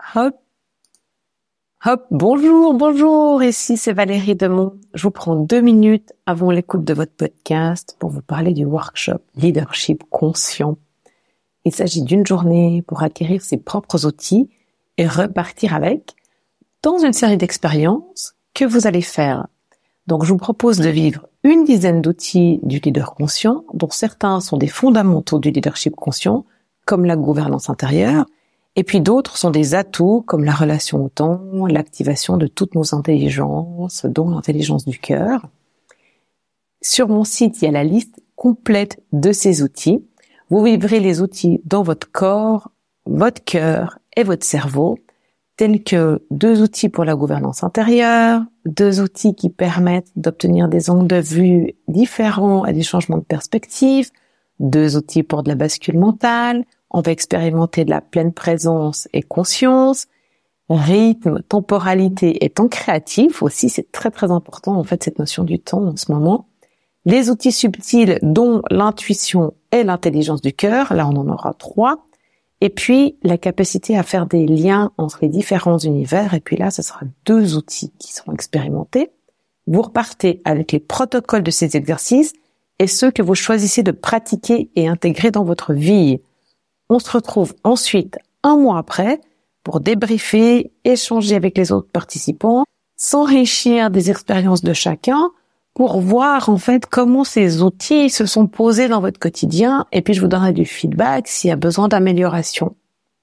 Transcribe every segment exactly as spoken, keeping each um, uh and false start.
Hop, hop, bonjour, bonjour, ici c'est Valérie Demont. Je vous prends deux minutes avant l'écoute de votre podcast pour vous parler du workshop Leadership Conscient. Il s'agit d'une journée pour acquérir ses propres outils et repartir avec dans une série d'expériences que vous allez faire. Donc je vous propose de vivre une dizaine d'outils du leader conscient, dont certains sont des fondamentaux du leadership conscient, comme la gouvernance intérieure, et puis d'autres sont des atouts comme la relation au temps, l'activation de toutes nos intelligences, dont l'intelligence du cœur. Sur mon site, il y a la liste complète de ces outils. Vous vivrez les outils dans votre corps, votre cœur et votre cerveau, tels que deux outils pour la gouvernance intérieure, deux outils qui permettent d'obtenir des angles de vue différents et des changements de perspective, deux outils pour de la bascule mentale. On va expérimenter de la pleine présence et conscience, rythme, temporalité et temps créatif aussi, c'est très très important en fait cette notion du temps en ce moment. Les outils subtils dont l'intuition et l'intelligence du cœur, là on en aura trois. Et puis la capacité à faire des liens entre les différents univers, et puis là ce sera deux outils qui seront expérimentés. Vous repartez avec les protocoles de ces exercices et ceux que vous choisissez de pratiquer et intégrer dans votre vie. On se retrouve ensuite, un mois après, pour débriefer, échanger avec les autres participants, s'enrichir des expériences de chacun, pour voir en fait comment ces outils se sont posés dans votre quotidien, et puis je vous donnerai du feedback s'il y a besoin d'amélioration.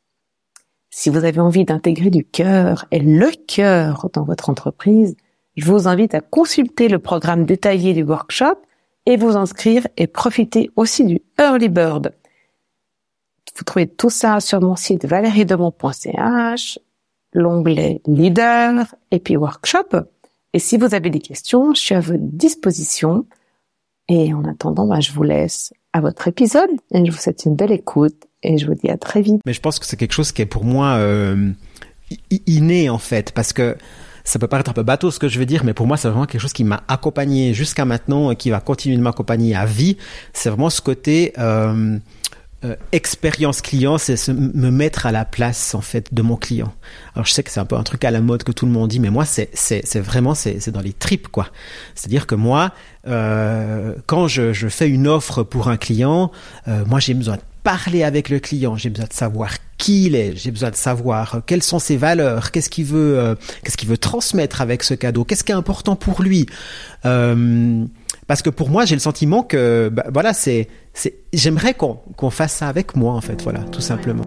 Si vous avez envie d'intégrer du cœur et le cœur dans votre entreprise, je vous invite à consulter le programme détaillé du workshop et vous inscrire et profiter aussi du Early Bird. Vous trouvez tout ça sur mon site valeriedemont point c h, l'onglet Leader et puis Workshop. Et si vous avez des questions, je suis à votre disposition. Et en attendant, bah, je vous laisse à votre épisode et je vous souhaite une belle écoute et je vous dis à très vite. Mais je pense que c'est quelque chose qui est pour moi euh, inné en fait, parce que ça peut paraître un peu bateau ce que je veux dire, mais pour moi c'est vraiment quelque chose qui m'a accompagné jusqu'à maintenant et qui va continuer de m'accompagner à vie. C'est vraiment ce côté... Euh, Euh, expérience client, c'est se, me mettre à la place en fait de mon client. Alors je sais que c'est un peu un truc à la mode que tout le monde dit, mais moi c'est c'est c'est vraiment c'est c'est dans les tripes quoi. C'est-à-dire que moi euh, quand je je fais une offre pour un client, euh, moi j'ai besoin de parler avec le client, j'ai besoin de savoir qui il est, j'ai besoin de savoir euh, quelles sont ses valeurs, qu'est-ce qu'il veut euh, qu'est-ce qu'il veut transmettre avec ce cadeau, qu'est-ce qui est important pour lui. Euh, Parce que pour moi, j'ai le sentiment que, bah, voilà, c'est, c'est, j'aimerais qu'on, qu'on fasse ça avec moi, en fait, voilà, tout simplement.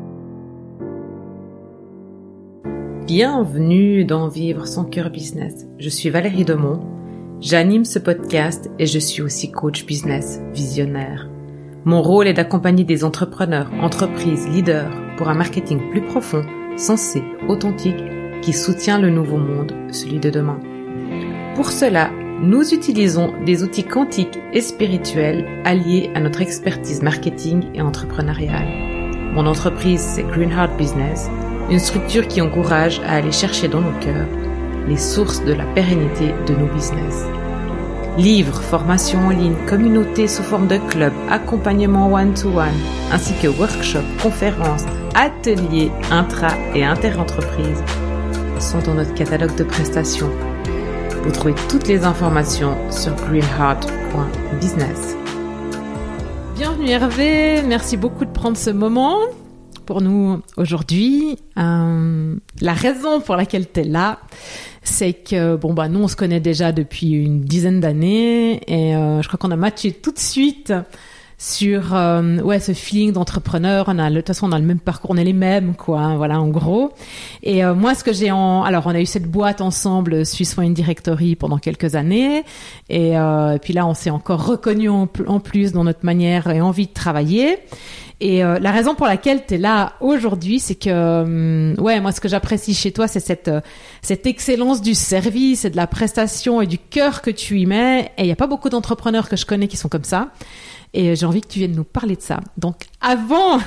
Bienvenue dans Vivre son cœur business. Je suis Valérie Demont. J'anime ce podcast et je suis aussi coach business visionnaire. Mon rôle est d'accompagner des entrepreneurs, entreprises, leaders pour un marketing plus profond, sensé, authentique, qui soutient le nouveau monde, celui de demain. Pour cela, nous utilisons des outils quantiques et spirituels alliés à notre expertise marketing et entrepreneuriale. Mon entreprise, c'est Green Heart Business, une structure qui encourage à aller chercher dans nos cœurs les sources de la pérennité de nos business. Livres, formations en ligne, communautés sous forme de club, accompagnement one-to-one, ainsi que workshops, conférences, ateliers intra- et inter-entreprises sont dans notre catalogue de prestations. Vous trouvez toutes les informations sur greenheart point business. Bienvenue Hervé, merci beaucoup de prendre ce moment pour nous aujourd'hui. Euh, la raison pour laquelle tu es là, c'est que bon bah nous on se connaît déjà depuis une dizaine d'années et euh, je crois qu'on a matché tout de suite sur euh, ouais ce feeling d'entrepreneur. On a de toute façon on a le même parcours, on est les mêmes quoi, hein, voilà en gros. Et euh, moi ce que j'ai en alors on a eu cette boîte ensemble Swiss Wine Directory pendant quelques années et, euh, et puis là on s'est encore reconnus en, en plus dans notre manière et envie de travailler. Et euh, la raison pour laquelle tu es là aujourd'hui, c'est que euh, ouais, moi ce que j'apprécie chez toi, c'est cette euh, cette excellence du service et de la prestation et du cœur que tu y mets. Et il y a pas beaucoup d'entrepreneurs que je connais qui sont comme ça. Et j'ai envie que tu viennes nous parler de ça. Donc, avant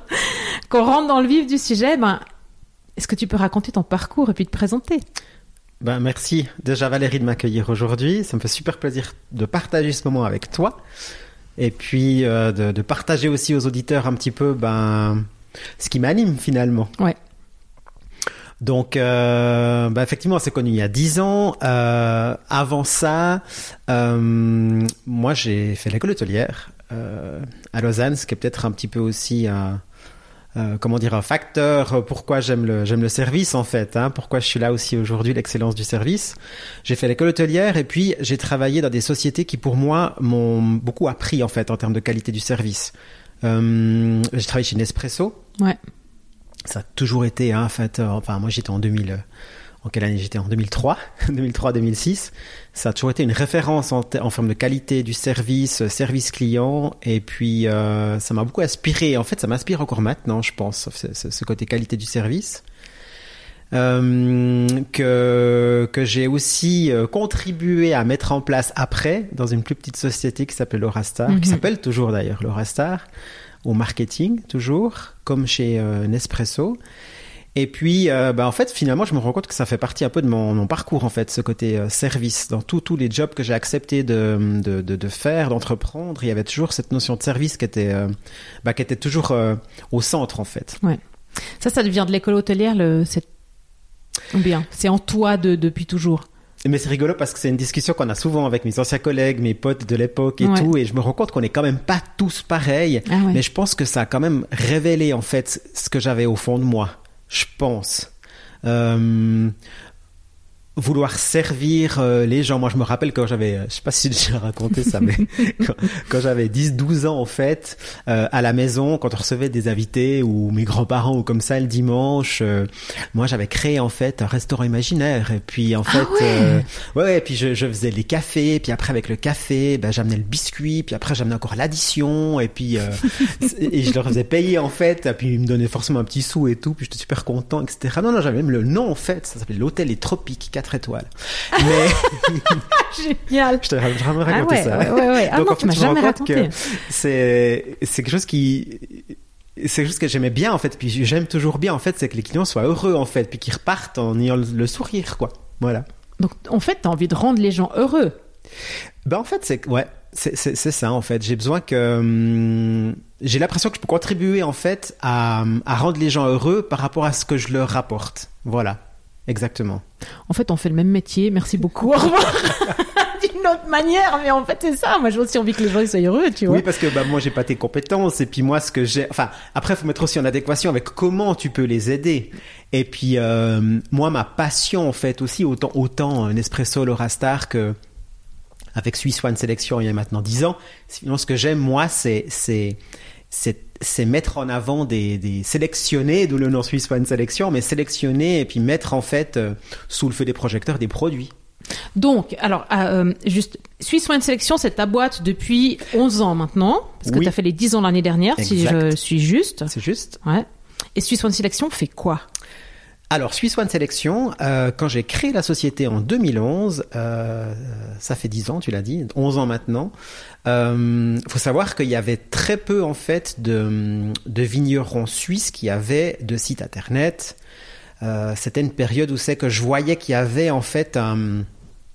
qu'on rentre dans le vif du sujet, ben, est-ce que tu peux raconter ton parcours et puis te présenter ? Ben, merci déjà Valérie de m'accueillir aujourd'hui. Ça me fait super plaisir de partager ce moment avec toi. Et puis euh, de, de partager aussi aux auditeurs un petit peu ben, ce qui m'anime finalement. Ouais. Donc, euh, bah effectivement, on s'est connus il y a dix ans. Euh, avant ça, euh, moi, j'ai fait l'école hôtelière euh, à Lausanne, ce qui est peut-être un petit peu aussi un, euh, comment dire, un facteur pourquoi j'aime le j'aime le service en fait. Hein, pourquoi je suis là aussi aujourd'hui, l'excellence du service. J'ai fait l'école hôtelière et puis j'ai travaillé dans des sociétés qui, pour moi, m'ont beaucoup appris en fait en termes de qualité du service. Euh, j'ai travaillé chez Nespresso. Ouais. Ça a toujours été, hein, en fait, euh, enfin, moi j'étais en deux mille, euh, en quelle année j'étais? En deux mille trois, deux mille trois deux mille six. Ça a toujours été une référence en, te- en termes de qualité du service, euh, service client, et puis euh, ça m'a beaucoup inspiré. En fait, ça m'inspire encore maintenant, je pense, ce, ce, ce côté qualité du service. Euh, que que j'ai aussi euh, contribué à mettre en place après dans une plus petite société qui s'appelle Laurastar, mm-hmm. qui s'appelle toujours d'ailleurs Laurastar, au marketing toujours, comme chez euh, Nespresso. Et puis, euh, bah, en fait, finalement, je me rends compte que ça fait partie un peu de mon, mon parcours, en fait, ce côté euh, service. Dans tous tous les jobs que j'ai accepté de, de, de, de faire, d'entreprendre, il y avait toujours cette notion de service qui était, euh, bah, qui était toujours euh, au centre, en fait. Ouais. Ça, ça devient de l'école hôtelière, le, c'est... ou bien, c'est en toi de, depuis toujours. Mais c'est rigolo parce que c'est une discussion qu'on a souvent avec mes anciens collègues, mes potes de l'époque et ouais. tout, et je me rends compte qu'on est quand même pas tous pareils, ah ouais. mais je pense que ça a quand même révélé en fait ce que j'avais au fond de moi, je pense. Euh, vouloir servir euh, les gens. Moi, je me rappelle quand j'avais, euh, je sais pas si j'ai déjà raconté ça, mais quand, quand j'avais dix douze ans, en fait, euh, à la maison, quand on recevait des invités ou mes grands-parents ou comme ça le dimanche, euh, moi, j'avais créé, en fait, un restaurant imaginaire. Et puis, en fait, ah ouais. Euh, ouais, et puis je, je faisais les cafés, puis après, avec le café, ben, j'amenais le biscuit, puis après, j'amenais encore l'addition, et puis, euh, et je leur faisais payer, en fait, et puis ils me donnaient forcément un petit sou et tout, puis j'étais super content, et cetera. Non, non, j'avais même le nom, en fait, ça s'appelait l'Hôtel Les Tropiques, quatre étoiles. Mais génial. Je t'ai jamais raconté ah ouais, ça. Ouais, ouais, ouais. Ah donc, non, en fait, tu m'as jamais raconté. C'est c'est quelque chose qui c'est quelque chose que j'aimais bien en fait, puis j'aime toujours bien en fait, c'est que les clients soient heureux en fait, puis qu'ils repartent en ayant le, le sourire quoi. Voilà. Donc en fait, t'as envie de rendre les gens heureux. Ben en fait, c'est ouais, c'est c'est c'est ça en fait. J'ai besoin que hum, j'ai l'impression que je peux contribuer en fait à à rendre les gens heureux par rapport à ce que je leur rapporte. Voilà. Exactement. En fait, on fait le même métier. Merci beaucoup. Au revoir. D'une autre manière, mais en fait, c'est ça. Moi, j'ai aussi envie que les gens soient heureux, tu vois. Oui, parce que bah moi, j'ai pas tes compétences. Et puis moi, ce que j'ai, enfin, après, faut mettre aussi en adéquation avec comment tu peux les aider. Et puis euh, moi, ma passion, en fait, aussi autant autant Nespresso, Laurastar que avec Swiss One Selection il y a maintenant dix ans. Sinon, ce que j'aime moi, c'est c'est c'est c'est mettre en avant des, des sélectionnés, d'où le nom Swiss One Selection, mais sélectionner et puis mettre en fait euh, sous le feu des projecteurs des produits. Donc, alors, euh, juste, Swiss One Selection, c'est ta boîte depuis onze ans maintenant, parce que oui. tu as fait les dix ans l'année dernière, exact. Si je suis juste. C'est juste. Ouais. Et Swiss One Selection fait quoi ? Alors, Swiss One Selection, euh, quand j'ai créé la société en deux mille onze, euh, ça fait dix ans, tu l'as dit, onze ans maintenant, il euh, faut savoir qu'il y avait très peu, en fait, de, de vignerons suisses qui avaient de site internet. Euh, c'était une période où c'est que je voyais qu'il y avait, en fait, un,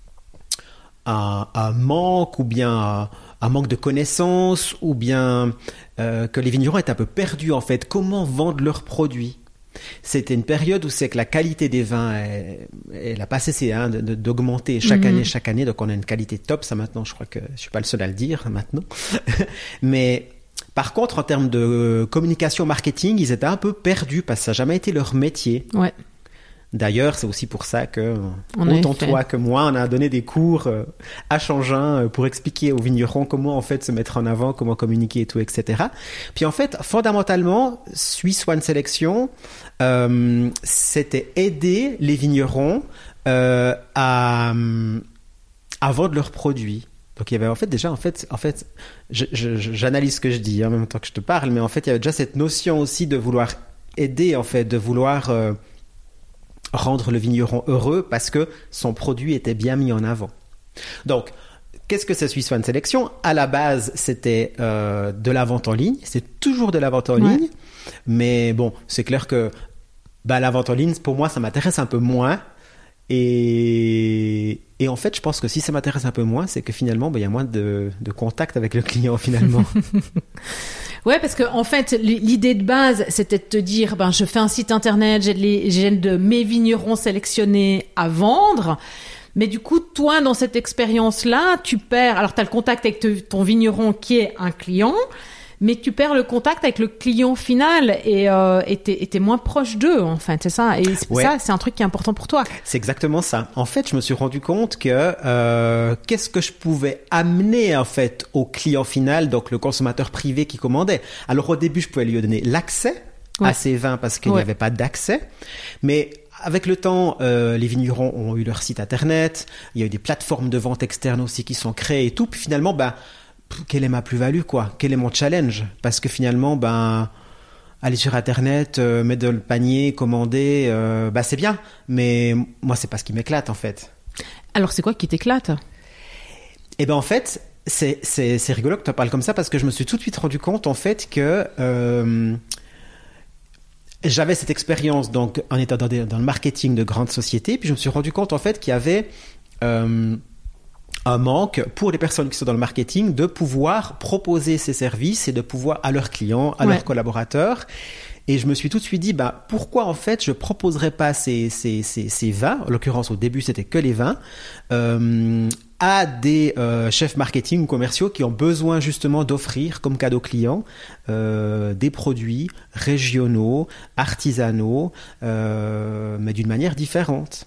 un, un manque ou bien un, un manque de connaissances ou bien euh, que les vignerons étaient un peu perdus, en fait. Comment vendre leurs produits ? C'était une période où c'est que la qualité des vins, elle, elle a pas cessé hein, de, de, d'augmenter chaque mmh. année, chaque année. Donc on a une qualité top. Ça maintenant, je crois que je suis pas le seul à le dire maintenant. Mais par contre, en termes de communication, marketing, ils étaient un peu perdus parce que ça n'a jamais été leur métier. Ouais. D'ailleurs, c'est aussi pour ça que on autant toi que moi, on a donné des cours euh, à Changin euh, pour expliquer aux vignerons comment en fait se mettre en avant, comment communiquer et tout, et cetera. Puis en fait, fondamentalement, Swiss One Selection, euh, c'était aider les vignerons euh, à, à vendre leurs produits. Donc il y avait en fait déjà en fait en fait je, je, j'analyse ce que je dis hein, en même temps que je te parle, mais en fait il y avait déjà cette notion aussi de vouloir aider en fait, de vouloir euh, rendre le vigneron heureux parce que son produit était bien mis en avant. Donc, qu'est-ce que c'est Swiss One Selection ? À la base, c'était euh, de la vente en ligne. C'est toujours de la vente en ouais. ligne. Mais bon, c'est clair que bah, la vente en ligne, pour moi, ça m'intéresse un peu moins. Et, et en fait, je pense que si ça m'intéresse un peu moins, c'est que finalement, bah, il y a moins de, de contact avec le client finalement. Ouais, parce que en fait, l'idée de base, c'était de te dire, ben, je fais un site internet, j'ai, les, j'ai de mes vignerons sélectionnés à vendre. Mais du coup, toi, dans cette expérience-là, tu perds. Alors, tu as le contact avec te, ton vigneron qui est un client, mais tu perds le contact avec le client final et euh, et t'es, et t'es moins proche d'eux, en fait, c'est ça. Et c'est, ouais. ça, c'est un truc qui est important pour toi. C'est exactement ça. En fait, je me suis rendu compte que euh, qu'est-ce que je pouvais amener en fait au client final, donc le consommateur privé qui commandait. Alors au début, je pouvais lui donner l'accès ouais. à ces vins parce qu'il ouais. n'y avait pas d'accès, mais avec le temps, euh, les vignerons ont eu leur site internet. Il y a eu des plateformes de vente externes aussi qui sont créées et tout. Puis finalement, bah quelle est ma plus-value, quoi? Quel est mon challenge? Parce que finalement, ben, aller sur Internet, euh, mettre dans le panier, commander, euh, bah, c'est bien. Mais moi, c'est pas ce qui m'éclate, en fait. Alors, c'est quoi qui t'éclate? Eh ben, en fait, c'est, c'est, c'est rigolo que tu en parles comme ça parce que je me suis tout de suite rendu compte, en fait, que, euh, j'avais cette expérience, donc, en étant dans, des, dans le marketing de grandes sociétés. Puis je me suis rendu compte, en fait, qu'il y avait, euh, un manque pour les personnes qui sont dans le marketing de pouvoir proposer ces services et de pouvoir à leurs clients, à ouais. leurs collaborateurs. Et je me suis tout de suite dit, bah, pourquoi en fait je proposerais pas ces, ces, ces, ces vins, en l'occurrence au début c'était que les vins, euh, à des euh, chefs marketing ou commerciaux qui ont besoin justement d'offrir comme cadeau client euh, des produits régionaux, artisanaux, euh, mais d'une manière différente.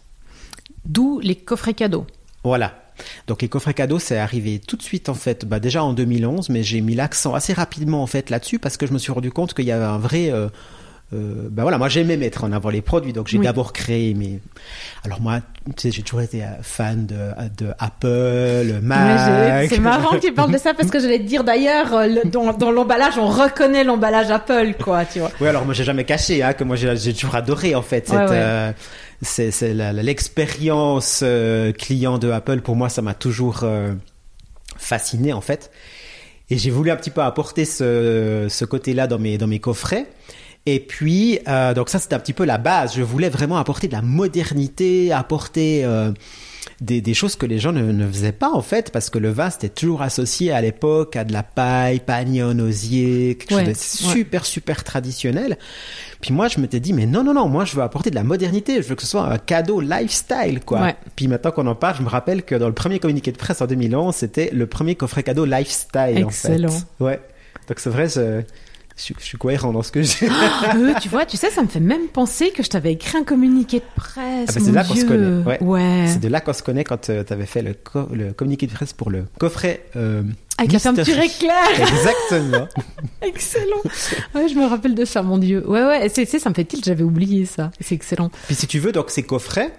D'où les coffrets cadeaux. Voilà. Donc les coffrets cadeaux, c'est arrivé tout de suite en fait, bah déjà en deux mille onze, mais j'ai mis l'accent assez rapidement en fait là-dessus parce que je me suis rendu compte qu'il y avait un vrai, euh, euh, bah voilà, moi j'aimais mettre en avant les produits, donc j'ai oui. d'abord créé mes. Alors moi, tu sais, j'ai toujours été fan de, de Apple, Mac. Ouais, c'est marrant que tu parles de ça parce que j'allais te dire d'ailleurs, le, dans, dans l'emballage, on reconnaît l'emballage Apple, quoi, tu vois. Oui, alors moi j'ai jamais caché, hein, que moi j'ai, j'ai toujours adoré en fait cette. Ouais, ouais. Euh, C'est, c'est la, l'expérience euh, client de Apple. Pour moi, ça m'a toujours euh, fasciné en fait. Et j'ai voulu un petit peu apporter ce, ce côté-là dans mes, dans mes coffrets. Et puis, euh, donc ça, c'était un petit peu la base. Je voulais vraiment apporter de la modernité, apporter euh, des, des choses que les gens ne, ne faisaient pas en fait, parce que le vin, c'était toujours associé à l'époque à de la paille, pagnon, osier, quelque ouais, chose de super, ouais. super traditionnel. Puis moi, je m'étais dit, mais non, non, non, moi, je veux apporter de la modernité. Je veux que ce soit un cadeau lifestyle, quoi. Ouais. Puis maintenant qu'on en parle, je me rappelle que dans le premier communiqué de presse en deux mille onze, c'était le premier coffret cadeau lifestyle, Excellent. en fait. Ouais. Donc c'est vrai, je, je, suis, je suis cohérent dans ce que j'ai. Ah, euh, tu vois, tu sais, ça me fait même penser que je t'avais écrit un communiqué de presse. Ah ben c'est de là Dieu. qu'on se connaît. Ouais. ouais. C'est de là qu'on se connaît quand euh, tu avais fait le, co- le communiqué de presse pour le coffret. Euh, Avec mystery. La fermeture éclair. Exactement. Excellent. Ouais, je me rappelle de ça, mon Dieu. Ouais, ouais. C'est, c'est, ça me fait tilt. J'avais oublié ça. C'est excellent. Puis si tu veux, donc ces coffrets.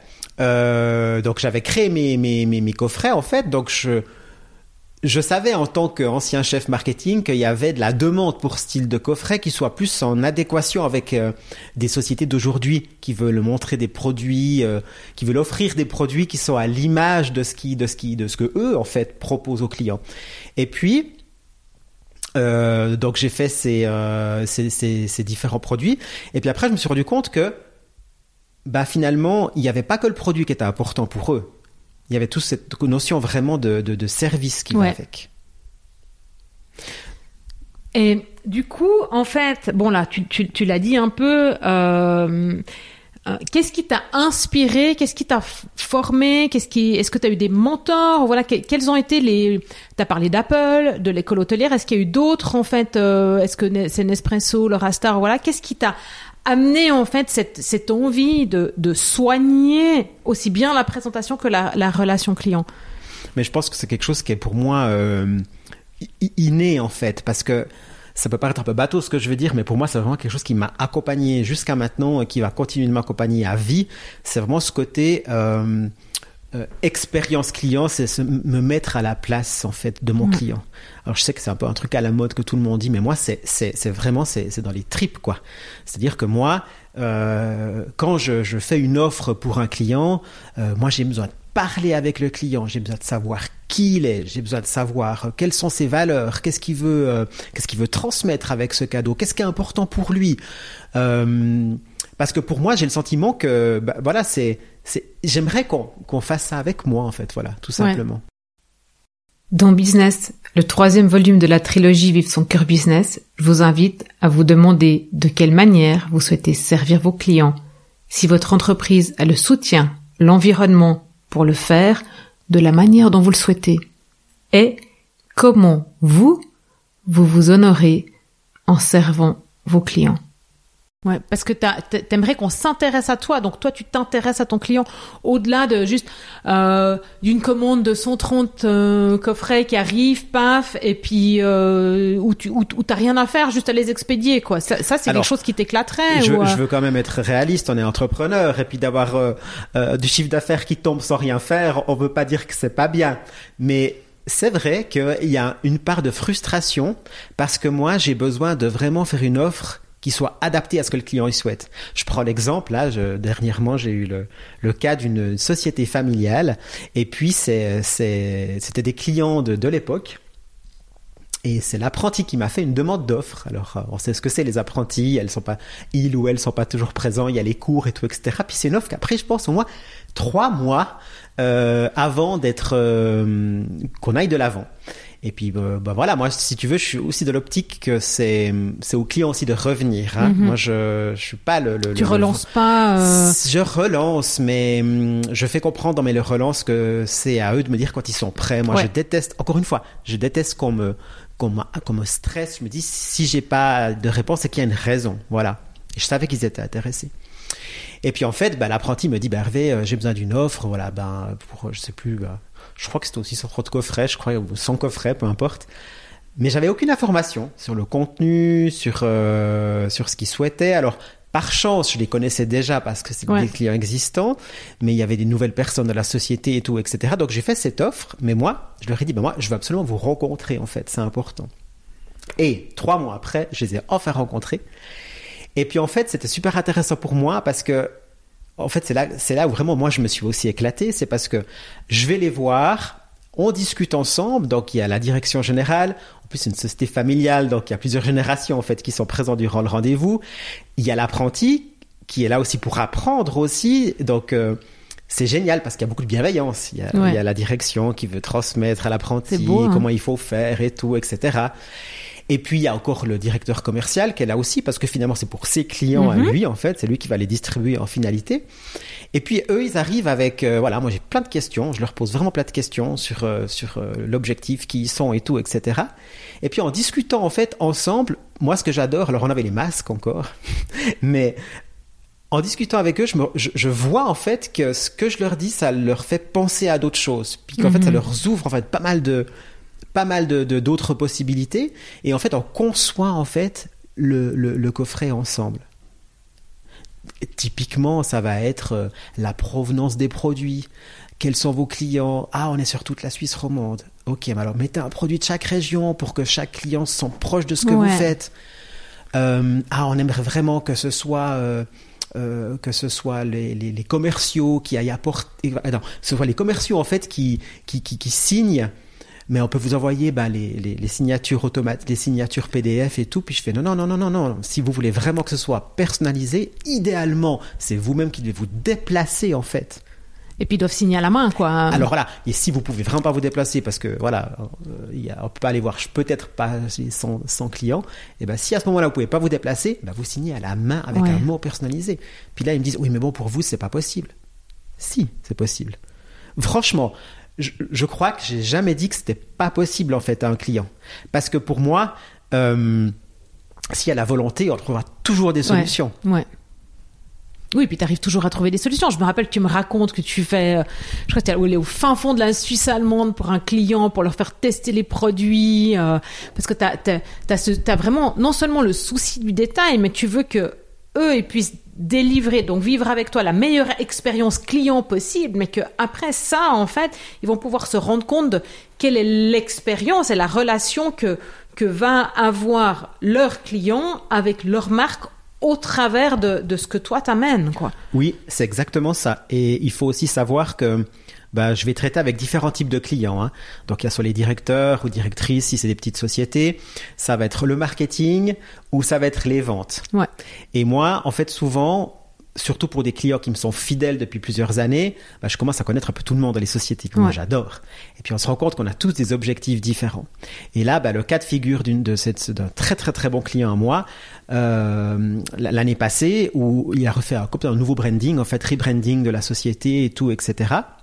Euh, donc j'avais créé mes, mes mes mes coffrets en fait. Donc je Je savais en tant qu'ancien chef marketing qu'il y avait de la demande pour ce style de coffret qui soit plus en adéquation avec euh, des sociétés d'aujourd'hui qui veulent montrer des produits, euh, qui veulent offrir des produits qui sont à l'image de ce qui, de ce qui, de ce que eux en fait proposent aux clients. Et puis euh, donc j'ai fait ces, euh, ces ces ces différents produits. Et puis après je me suis rendu compte que bah finalement il n'y avait pas que le produit qui était important pour eux. Il y avait toute cette notion vraiment de, de, de service qui ouais. va avec. Et du coup, en fait, bon là, tu, tu, tu l'as dit un peu, euh, euh, qu'est-ce qui t'a inspiré, qu'est-ce qui t'a formé, qu'est-ce qui, est-ce que tu as eu des mentors, voilà, que, quels ont été les, tu as parlé d'Apple, de l'école hôtelière, est-ce qu'il y a eu d'autres en fait, euh, est-ce que c'est Nespresso, le Rastar, voilà, qu'est-ce qui t'a amener en fait cette, cette envie de, de soigner aussi bien la présentation que la, la relation client? Mais je pense que c'est quelque chose qui est pour moi euh, inné en fait, parce que ça peut paraître un peu bateau ce que je veux dire, mais pour moi c'est vraiment quelque chose qui m'a accompagné jusqu'à maintenant et qui va continuer de m'accompagner à vie. C'est vraiment ce côté euh, euh, expérience client, c'est se, me mettre à la place en fait de mon mmh. client. Alors je sais que c'est un peu un truc à la mode que tout le monde dit, mais moi c'est c'est c'est vraiment c'est c'est dans les tripes quoi. C'est-à-dire que moi euh, quand je je fais une offre pour un client, euh, moi j'ai besoin de parler avec le client, j'ai besoin de savoir qui il est, j'ai besoin de savoir euh, quelles sont ses valeurs, qu'est-ce qu'il veut euh, qu'est-ce qu'il veut transmettre avec ce cadeau, qu'est-ce qui est important pour lui. Euh, parce que pour moi j'ai le sentiment que bah, voilà c'est c'est j'aimerais qu'on qu'on fasse ça avec moi en fait, voilà, tout simplement. Ouais. Dans Business, le troisième volume de la trilogie Vive son cœur business, je vous invite à vous demander de quelle manière vous souhaitez servir vos clients, si votre entreprise a le soutien, l'environnement pour le faire, de la manière dont vous le souhaitez, et comment vous, vous vous honorez en servant vos clients. Ouais, parce que t'as, t'aimerais qu'on s'intéresse à toi, donc toi tu t'intéresses à ton client au-delà de juste euh, d'une commande de cent trente euh, coffrets qui arrivent, paf, et puis euh, où tu où, où t'as rien à faire, juste à les expédier, quoi. Ça, ça c'est Alors, quelque chose qui t'éclaterait. Je, ou, euh... je veux quand même être réaliste, on est entrepreneur, et puis d'avoir euh, euh, du chiffre d'affaires qui tombe sans rien faire, on veut pas dire que c'est pas bien, mais c'est vrai qu'il y a une part de frustration parce que moi j'ai besoin de vraiment faire une offre qui soit adapté à ce que le client il souhaite. Je prends l'exemple, là, je, dernièrement, j'ai eu le, le cas d'une société familiale, et puis c'est, c'est, c'était des clients de, de l'époque, et c'est l'apprenti qui m'a fait une demande d'offre. Alors, on sait ce que c'est, les apprentis, elles sont pas, ils ou elles sont pas toujours présents, il y a les cours et tout, et cetera. Puis c'est une offre qu'après, je pense, au moins trois mois euh, avant d'être, euh, qu'on aille de l'avant. Et puis, euh, bah voilà, moi, si tu veux, je suis aussi de l'optique que c'est, c'est au client aussi de revenir. Hein. Mm-hmm. Moi, je, je suis pas le. le tu le, relances le... pas. Euh... Je relance, mais hum, je fais comprendre dans mes relances que c'est à eux de me dire quand ils sont prêts. Moi, ouais. je déteste. Encore une fois, je déteste qu'on me, qu'on, qu'on me stresse. Je me dis si j'ai pas de réponse, c'est qu'il y a une raison. Voilà. Et je savais qu'ils étaient intéressés. Et puis en fait, bah, l'apprenti me dit, bah, Hervé, euh, j'ai besoin d'une offre. Voilà, ben pour, je sais plus. Bah, Je crois que c'était aussi cent trente coffrets, je crois, ou cent coffrets, peu importe. Mais j'avais aucune information sur le contenu, sur euh, sur ce qu'ils souhaitaient. Alors, par chance, je les connaissais déjà parce que c'est ouais. des clients existants, mais il y avait des nouvelles personnes de la société et tout, et cetera. Donc, j'ai fait cette offre, mais moi, je leur ai dit, ben moi, je veux absolument vous rencontrer, en fait, c'est important. Et trois mois après, je les ai enfin rencontrés. Et puis, en fait, c'était super intéressant pour moi parce que en fait, c'est là, c'est là où vraiment moi je me suis aussi éclaté. C'est parce que je vais les voir, on discute ensemble. Donc il y a la direction générale. En plus, c'est une société familiale, donc il y a plusieurs générations en fait qui sont présentes durant le rendez-vous. Il y a l'apprenti qui est là aussi pour apprendre aussi. Donc euh, c'est génial parce qu'il y a beaucoup de bienveillance. Il y a, ouais. il y a la direction qui veut transmettre à l'apprenti beau, hein. comment il faut faire et tout, et cetera. Et puis, il y a encore le directeur commercial qui est là aussi parce que finalement, c'est pour ses clients mm-hmm. à lui, en fait. C'est lui qui va les distribuer en finalité. Et puis, eux, ils arrivent avec... Euh, voilà, moi, j'ai plein de questions. Je leur pose vraiment plein de questions sur, euh, sur euh, l'objectif, qui ils sont et tout, et cetera. Et puis, en discutant, en fait, ensemble, moi, ce que j'adore... Alors, on avait les masques encore. mais en discutant avec eux, je, me, je, je vois, en fait, que ce que je leur dis, ça leur fait penser à d'autres choses. Puis qu'en mm-hmm. fait, ça leur ouvre, en fait, pas mal de... pas mal de, de d'autres possibilités et en fait on conçoit en fait le, le, le coffret ensemble. Et typiquement ça va être euh, la provenance des produits, quels sont vos clients, ah on est sur toute la Suisse romande, ok mais alors mettez un produit de chaque région pour que chaque client se sente proche de ce que ouais. vous faites, euh, ah on aimerait vraiment que ce soit euh, Euh, que ce soit les, les, les commerciaux qui aillent apporter, euh, non, ce soit les commerciaux en fait qui, qui, qui, qui signent. Mais on peut vous envoyer bah, les, les, les signatures automatiques, les signatures P D F et tout. Puis je fais non, non, non, non, non, non. Si vous voulez vraiment que ce soit personnalisé, idéalement, c'est vous-même qui devez vous déplacer en fait. Et puis ils doivent signer à la main, quoi. Alors voilà. Et si vous pouvez vraiment pas vous déplacer parce que voilà, euh, y a, on peut pas aller voir, peut-être pas cent, cent clients. Et ben si à ce moment-là vous pouvez pas vous déplacer, ben vous signez à la main avec ouais. un mot personnalisé. Puis là ils me disent oui, mais bon pour vous c'est pas possible. Si, c'est possible. Franchement. Je, je crois que j'ai jamais dit que c'était pas possible en fait à un client parce que pour moi euh, s'il y a la volonté on trouvera toujours des solutions. Ouais, ouais. Oui, puis tu arrives toujours à trouver des solutions. Je me rappelle que tu me racontes que tu fais, euh, je crois que tu es allé au fin fond de la Suisse allemande pour un client, pour leur faire tester les produits, euh, parce que tu as vraiment non seulement le souci du détail, mais tu veux que eux ils puissent délivrer, donc vivre avec toi la meilleure expérience client possible, mais que après ça, en fait, ils vont pouvoir se rendre compte de quelle est l'expérience et la relation que que va avoir leur client avec leur marque au travers de de ce que toi t'amènes, quoi. Oui, c'est exactement ça. Et il faut aussi savoir que bah, je vais traiter avec différents types de clients. Hein. Donc, il y a soit les directeurs ou directrices, si c'est des petites sociétés. Ça va être le marketing ou ça va être les ventes. Ouais. Et moi, en fait, souvent, surtout pour des clients qui me sont fidèles depuis plusieurs années, bah, je commence à connaître un peu tout le monde dans les sociétés que ouais. moi j'adore. Et puis on se rend compte qu'on a tous des objectifs différents. Et là, bah, le cas de figure d'une, de cette, d'un très très très bon client à moi, euh, l'année passée, où il a refait un, un nouveau branding, en fait, rebranding de la société et tout, et cetera.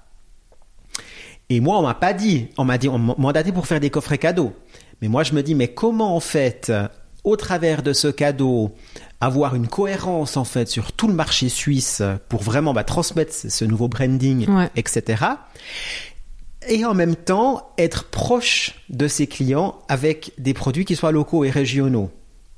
Et moi, on m'a pas dit, on m'a dit, on m'a mandaté pour faire des coffrets cadeaux. Mais moi, je me dis, mais comment en fait, au travers de ce cadeau, avoir une cohérence en fait sur tout le marché suisse pour vraiment bah, transmettre ce nouveau branding, ouais. et cetera. Et en même temps, être proche de ses clients avec des produits qui soient locaux et régionaux.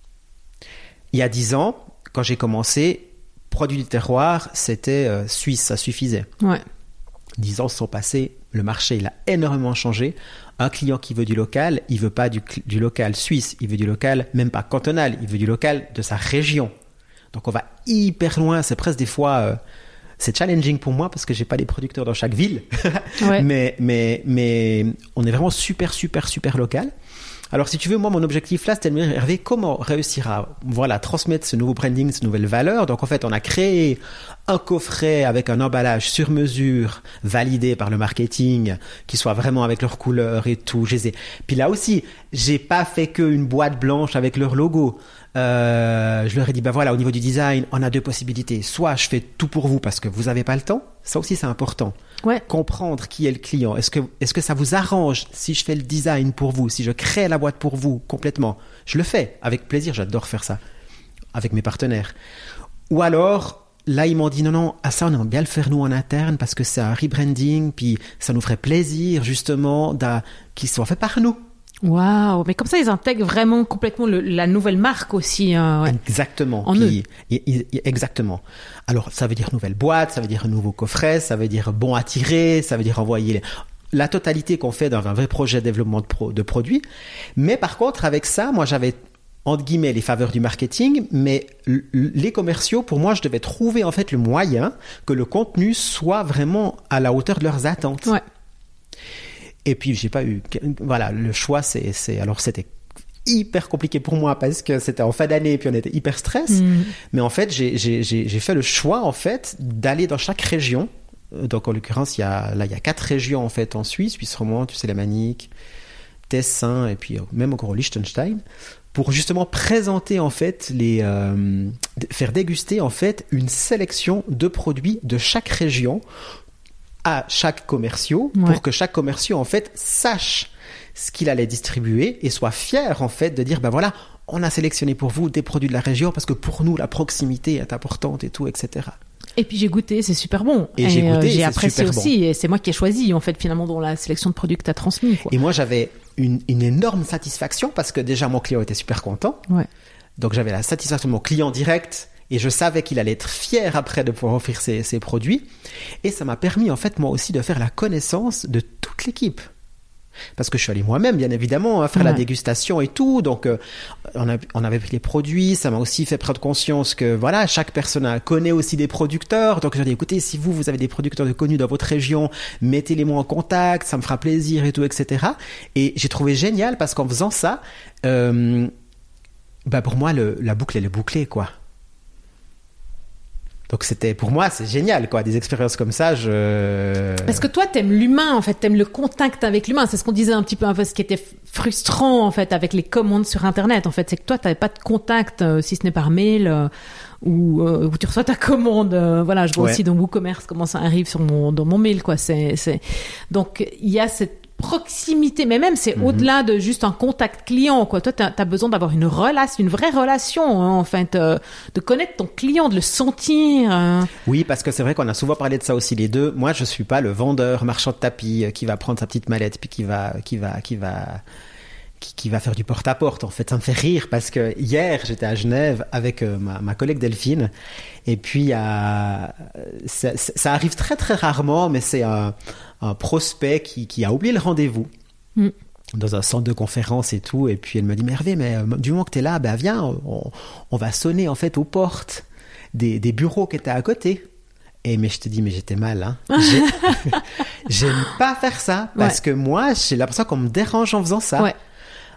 Il y a dix ans, quand j'ai commencé, produits du terroir, c'était euh, suisse, ça suffisait. Ouais. Dix ans se sont passés, le marché il a énormément changé. Un client qui veut du local, il veut pas du, du local suisse, il veut du local même pas cantonal, il veut du local de sa région. Donc on va hyper loin, c'est presque des fois euh, c'est challenging pour moi parce que j'ai pas des producteurs dans chaque ville. Ouais. mais mais mais on est vraiment super super super local. Alors, si tu veux, moi, mon objectif là, c'était de me dire, Hervé, comment réussir à, voilà, transmettre ce nouveau branding, cette nouvelle valeur. Donc, en fait, on a créé un coffret avec un emballage sur mesure, validé par le marketing, qui soit vraiment avec leurs couleurs et tout. Je les ai... Puis là aussi, j'ai pas fait qu'une boîte blanche avec leur logo. Euh, je leur ai dit, ben voilà, au niveau du design, on a deux possibilités. Soit je fais tout pour vous parce que vous avez pas le temps. Ça aussi, c'est important. Ouais. Comprendre qui est le client. Est-ce que, est-ce que ça vous arrange si je fais le design pour vous, si je crée la boîte pour vous complètement? Je le fais avec plaisir. J'adore faire ça avec mes partenaires. Ou alors, là, ils m'ont dit non, non, à ça, on aimerait bien le faire nous en interne parce que c'est un rebranding, puis ça nous ferait plaisir justement qu'il soit fait par nous. Waouh, mais comme ça, ils intègrent vraiment complètement le, la nouvelle marque aussi. Euh, ouais. Exactement. En Puis, eux. y, y, y, exactement. Alors, ça veut dire nouvelle boîte, ça veut dire un nouveau coffret, ça veut dire bon à tirer, ça veut dire envoyer les... la totalité qu'on fait dans un vrai projet de développement de, pro, de produits. Mais par contre, avec ça, moi, j'avais entre guillemets les faveurs du marketing, mais l- les commerciaux, pour moi, je devais trouver en fait le moyen que le contenu soit vraiment à la hauteur de leurs attentes. Ouais. Et puis, j'ai pas eu, voilà, le choix, c'est, c'est, alors c'était hyper compliqué pour moi parce que c'était en fin d'année et puis on était hyper stress. Mmh. Mais en fait, j'ai, j'ai, j'ai, j'ai fait le choix, en fait, d'aller dans chaque région. Donc, en l'occurrence, il y a, là, il y a quatre régions, en fait, en Suisse, Suisse romande, tu sais, la Manique, Tessin, et puis même encore Liechtenstein, pour justement présenter, en fait, les, euh, faire déguster, en fait, une sélection de produits de chaque région à chaque commerciaux, ouais. pour que chaque commerciaux, en fait, sache ce qu'il allait distribuer et soit fier, en fait, de dire, ben voilà, on a sélectionné pour vous des produits de la région parce que pour nous, la proximité est importante et tout, et cetera. Et puis j'ai goûté, c'est super bon. Et, et j'ai goûté, euh, j'ai c'est apprécié super aussi. Bon. Et c'est moi qui ai choisi, en fait, finalement, dans la sélection de produits que tu as transmis. Quoi. Et moi, j'avais une, une énorme satisfaction parce que déjà, mon client était super content. Ouais. Donc, j'avais la satisfaction de mon client direct. Et je savais qu'il allait être fier après de pouvoir offrir ses, ses produits. Et ça m'a permis, en fait, moi aussi, de faire la connaissance de toute l'équipe. Parce que je suis allé moi-même, bien évidemment, à faire ouais. la dégustation et tout. Donc, euh, on, a, on avait pris les produits. Ça m'a aussi fait prendre conscience que, voilà, chaque personne connaît aussi des producteurs. Donc, j'ai dit, écoutez, si vous, vous avez des producteurs de connus dans votre région, mettez-les-moi en contact. Ça me fera plaisir et tout, et cetera. Et j'ai trouvé génial parce qu'en faisant ça, euh, bah, pour moi, le, la boucle, elle est bouclée, quoi. Donc c'était, pour moi, c'est génial, quoi. Des expériences comme ça, je... Parce que toi, t'aimes l'humain, en fait. T'aimes le contact avec l'humain. C'est ce qu'on disait un petit peu, un peu ce qui était frustrant, en fait, avec les commandes sur Internet. En fait, c'est que toi, t'avais pas de contact, euh, si ce n'est par mail, euh, ou euh, où tu reçois ta commande. Euh, voilà, je vois ouais. aussi dans WooCommerce comment ça arrive sur mon, dans mon mail, quoi. C'est, c'est... Donc, il y a cette proximité, mais même c'est mm-hmm. au-delà de juste un contact client, quoi. Toi, t'as, t'as besoin d'avoir une relation, une vraie relation, hein, en fait, euh, de connaître ton client, de le sentir. Hein. Oui, parce que c'est vrai qu'on a souvent parlé de ça aussi les deux. Moi, je suis pas le vendeur marchand de tapis euh, qui va prendre sa petite mallette puis qui va, qui va, qui va, qui, qui va faire du porte-à-porte. En fait, ça me fait rire parce que hier, j'étais à Genève avec euh, ma, ma collègue Delphine, et puis euh, ça, ça arrive très très rarement, mais c'est un un prospect qui, qui a oublié le rendez-vous mm. dans un centre de conférence et tout, et puis elle me dit, mais Hervé, mais euh, du moment que t'es là, ben viens, on, on va sonner en fait aux portes des, des bureaux qui étaient à côté. Et mais je te dis, mais j'étais mal, hein. J'ai, j'aime pas faire ça parce ouais. que moi, j'ai l'impression qu'on me dérange en faisant ça. Ouais.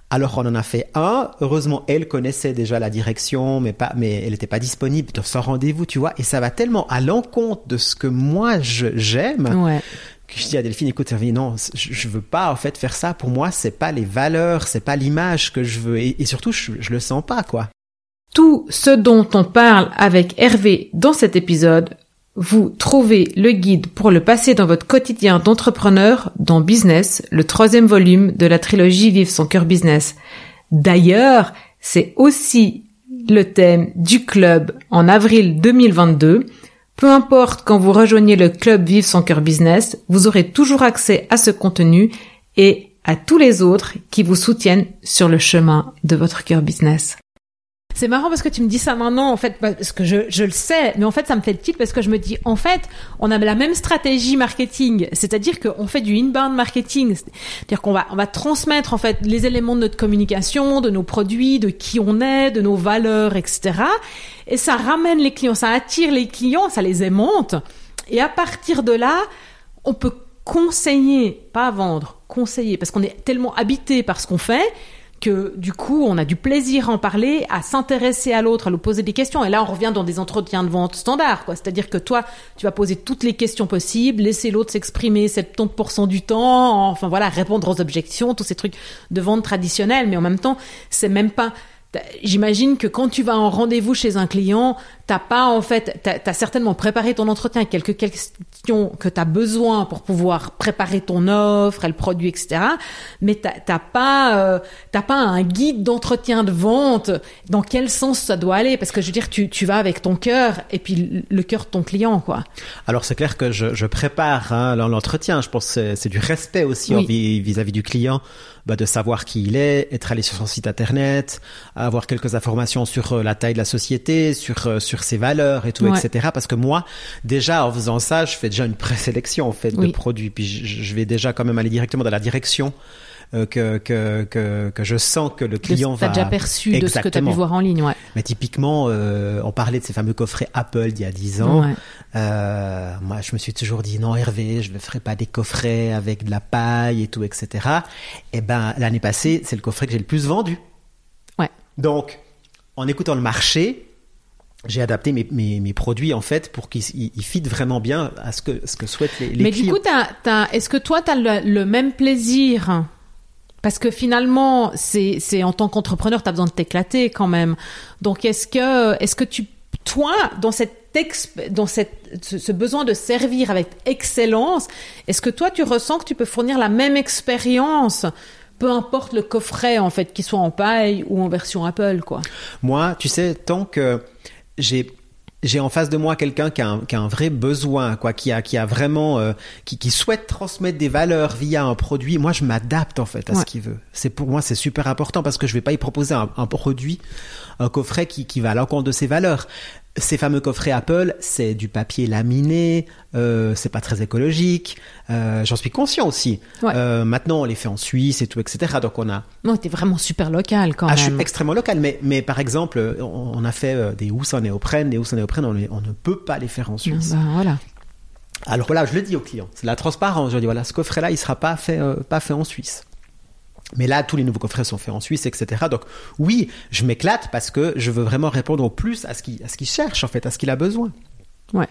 Alors on en a fait un. Heureusement, elle connaissait déjà la direction, mais pas, mais elle n'était pas disponible sans rendez-vous, tu vois. Et ça va tellement à l'encontre de ce que moi je, j'aime. Ouais. Que je dis à Delphine, écoute, non, je, je veux pas en fait faire ça. Pour moi, c'est pas les valeurs, c'est pas l'image que je veux, et, et surtout, je, je le sens pas, quoi. Tout ce dont on parle avec Hervé dans cet épisode, vous trouvez le guide pour le passer dans votre quotidien d'entrepreneur dans Business, le troisième volume de la trilogie Vive son cœur business. D'ailleurs, c'est aussi le thème du club en avril deux mille vingt-deux. Peu importe quand vous rejoignez le club Vive son cœur business, vous aurez toujours accès à ce contenu et à tous les autres qui vous soutiennent sur le chemin de votre cœur business. C'est marrant parce que tu me dis ça maintenant, en fait, parce que je, je le sais, mais en fait, ça me fait le tilt parce que je me dis, en fait, on a la même stratégie marketing, c'est-à-dire qu'on fait du inbound marketing, c'est-à-dire qu'on va, on va transmettre, en fait, les éléments de notre communication, de nos produits, de qui on est, de nos valeurs, et cetera. Et ça ramène les clients, ça attire les clients, ça les aimante. Et à partir de là, on peut conseiller, pas vendre, conseiller, parce qu'on est tellement habité par ce qu'on fait, que du coup, on a du plaisir à en parler, à s'intéresser à l'autre, à lui poser des questions. Et là, on revient dans des entretiens de vente standards, quoi. C'est-à-dire que toi, tu vas poser toutes les questions possibles, laisser l'autre s'exprimer soixante-dix pour cent du temps, enfin voilà, répondre aux objections, tous ces trucs de vente traditionnelle. Mais en même temps, c'est même pas... J'imagine que quand tu vas en rendez-vous chez un client, t'as pas en fait, t'as, t'as certainement préparé ton entretien avec quelques questions que t'as besoin pour pouvoir préparer ton offre, et le produit, et cetera. Mais t'as, t'as pas, euh, t'as pas un guide d'entretien de vente. Dans quel sens ça doit aller? Parce que je veux dire, tu, tu vas avec ton cœur et puis le cœur de ton client, quoi. Alors c'est clair que je, je prépare hein, l'entretien. Je pense que c'est, c'est du respect aussi oui. vis- vis-à-vis du client. Bah, de savoir qui il est, être allé sur son site internet, avoir quelques informations sur euh, la taille de la société, sur euh, sur ses valeurs et tout, ouais. et cetera. Parce que moi, déjà en faisant ça, je fais déjà une présélection en fait oui. de produits. Puis je, je vais déjà quand même aller directement dans la direction euh, que que que que je sens que le client de, va. T'as déjà perçu Exactement. De ce que t'as pu voir en ligne, ouais. Mais typiquement, euh, on parlait de ces fameux coffrets Apple d'il y a dix ans. Ouais. Euh, moi, je me suis toujours dit non, Hervé, je ne ferai pas des coffrets avec de la paille et tout, et cetera. Et ben l'année passée, c'est le coffret que j'ai le plus vendu. Ouais. Donc, en écoutant le marché, j'ai adapté mes, mes, mes produits en fait pour qu'ils ils fitent vraiment bien à ce que ce que souhaitent les, les Mais clients. Mais du coup, t'as, t'as, est-ce que toi, tu as le, le même plaisir? Parce que finalement, c'est, c'est en tant qu'entrepreneur, tu as besoin de t'éclater quand même. Donc, est-ce que, est-ce que tu, toi, dans cette exp, dans cette, ce, ce besoin de servir avec excellence, est-ce que toi, tu ressens que tu peux fournir la même expérience, peu importe le coffret, en fait, qu'il soit en paille ou en version Apple, quoi? Moi, tu sais, tant que j'ai j'ai en face de moi quelqu'un qui a un, qui a un vrai besoin, quoi, qui a, qui a vraiment, euh, qui, qui souhaite transmettre des valeurs via un produit. Moi, je m'adapte en fait à ouais. ce qu'il veut. C'est pour moi, c'est super important parce que je vais pas y proposer un, un produit, un coffret qui, qui va à l'encontre de ses valeurs. Ces fameux coffrets Apple, c'est du papier laminé, euh, c'est pas très écologique. Euh, j'en suis conscient aussi. Ouais. Euh, maintenant, on les fait en Suisse et tout, et cetera. Donc on a. Non, t'es vraiment super local quand ah, même. Je suis extrêmement local, mais mais par exemple, on, on a fait euh, des housses en néoprène, des housses en néoprène, on, les, on ne peut pas les faire en Suisse. Ben, voilà. Alors voilà, je le dis aux clients, c'est la transparence. Je dis voilà, ce coffret-là, il sera pas fait, euh, pas fait en Suisse. Mais là, tous les nouveaux coffrets sont faits en Suisse, et cetera. Donc, oui, je m'éclate parce que je veux vraiment répondre au plus à ce qu'il, à ce qu'il cherche, en fait, à ce qu'il a besoin. Ouais.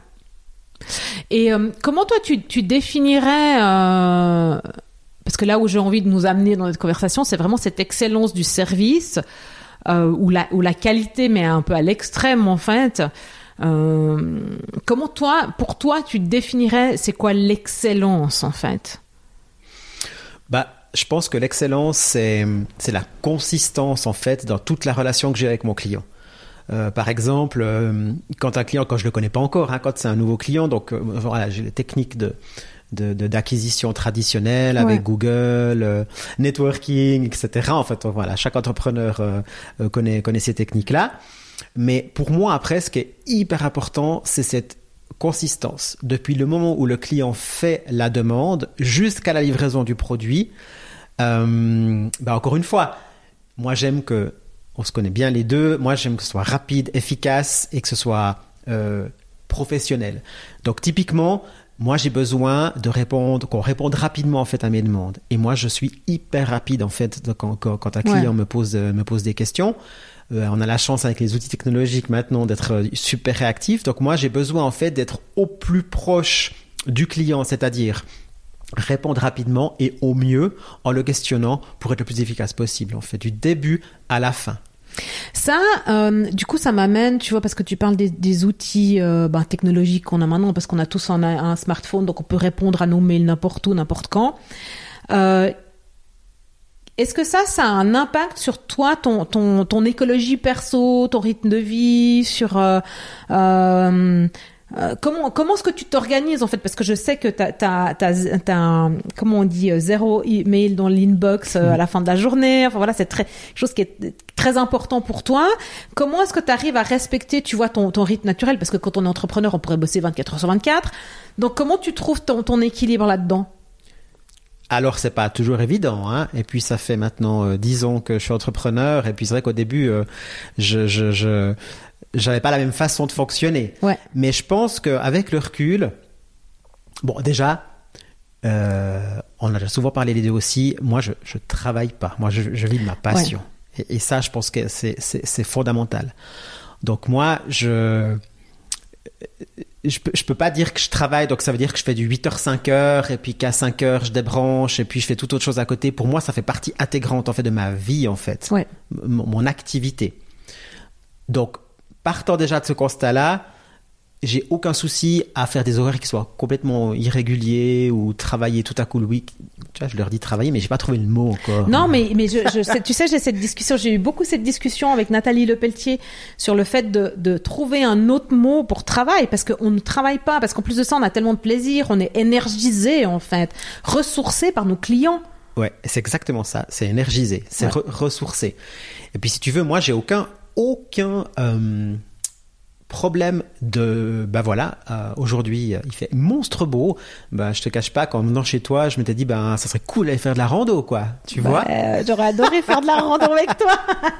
Et euh, comment toi, tu, tu définirais... Euh, parce que là où j'ai envie de nous amener dans notre conversation, c'est vraiment cette excellence du service, euh, où, la, où la qualité met un peu à l'extrême, en fait. Euh, comment toi, pour toi, tu définirais c'est quoi l'excellence, en fait? Bah... Je pense que l'excellence, c'est, c'est la consistance, en fait, dans toute la relation que j'ai avec mon client. Euh, par exemple, euh, quand un client, quand je le connais pas encore, hein, quand c'est un nouveau client, donc euh, voilà, j'ai les techniques de, de, de d'acquisition traditionnelle avec ouais. Google, euh, networking, et cetera. En fait, voilà, chaque entrepreneur euh, connaît, connaît ces techniques-là. Mais pour moi, après, ce qui est hyper important, c'est cette consistance. Depuis le moment où le client fait la demande jusqu'à la livraison du produit. Euh, bah encore une fois, moi j'aime que on se connaît bien les deux. Moi j'aime que ce soit rapide, efficace et que ce soit euh, professionnel. Donc typiquement, moi j'ai besoin de répondre, qu'on réponde rapidement en fait à mes demandes. Et moi je suis hyper rapide en fait quand, quand, quand un client ouais. me pose me pose des questions. Euh, on a la chance avec les outils technologiques maintenant d'être super réactif. Donc moi j'ai besoin en fait d'être au plus proche du client, c'est-à-dire répondre rapidement et au mieux en le questionnant pour être le plus efficace possible, en fait, du début à la fin. Ça, euh, du coup, ça m'amène, tu vois, parce que tu parles des, des outils euh, ben, technologiques qu'on a maintenant, parce qu'on a tous un, un smartphone, donc on peut répondre à nos mails n'importe où, n'importe quand. Euh, est-ce que ça, ça a un impact sur toi, ton, ton, ton écologie perso, ton rythme de vie, sur... Euh, euh, Euh, comment comment est-ce que tu t'organises en fait, parce que je sais que t'as t'as t'as, t'as un, comment on dit, euh, zéro email dans l'inbox euh, à la fin de la journée, enfin voilà, c'est très quelque chose qui est très important pour toi. Comment est-ce que tu arrives à respecter, tu vois, ton ton rythme naturel, parce que quand on est entrepreneur on pourrait bosser vingt-quatre heures sur vingt-quatre, donc comment tu trouves ton ton équilibre là-dedans? Alors c'est pas toujours évident, hein. Et puis ça fait maintenant euh, dix ans que je suis entrepreneur, et puis c'est vrai qu'au début euh, je je je j'avais pas la même façon de fonctionner. Ouais. Mais je pense qu'avec le recul, bon, déjà, euh, on a souvent parlé les deux aussi. Moi, je, je travaille pas. Moi, je, je vis de ma passion. Ouais. Et, et ça, je pense que c'est, c'est, c'est fondamental. Donc, moi, je, je peux, je peux pas dire que je travaille. Donc, ça veut dire que je fais du huit heures cinq heures et puis qu'à cinq heures, je débranche et puis je fais toute autre chose à côté. Pour moi, ça fait partie intégrante, en fait, de ma vie, en fait. Ouais. M- mon activité. Donc, partant déjà de ce constat-là, j'ai aucun souci à faire des horaires qui soient complètement irréguliers ou travailler tout à coup le week. Tu vois, je leur dis travailler, mais j'ai pas trouvé le mot encore. Non, mais mais je, je sais, tu sais, j'ai cette discussion, j'ai eu beaucoup cette discussion avec Nathalie Lepelletier sur le fait de de trouver un autre mot pour travail, parce qu'on ne travaille pas, parce qu'en plus de ça, on a tellement de plaisir, on est énergisé en fait, ressourcé par nos clients. Ouais, c'est exactement ça. C'est énergisé, c'est ouais. re- ressourcé. Et puis si tu veux, moi, j'ai aucun aucun euh, problème de bah voilà euh, aujourd'hui il fait monstre beau, bah je te cache pas qu'en venant chez toi je m'étais dit ben ça serait cool d'aller faire de la rando, quoi, tu bah, vois euh, j'aurais adoré faire de la rando avec toi.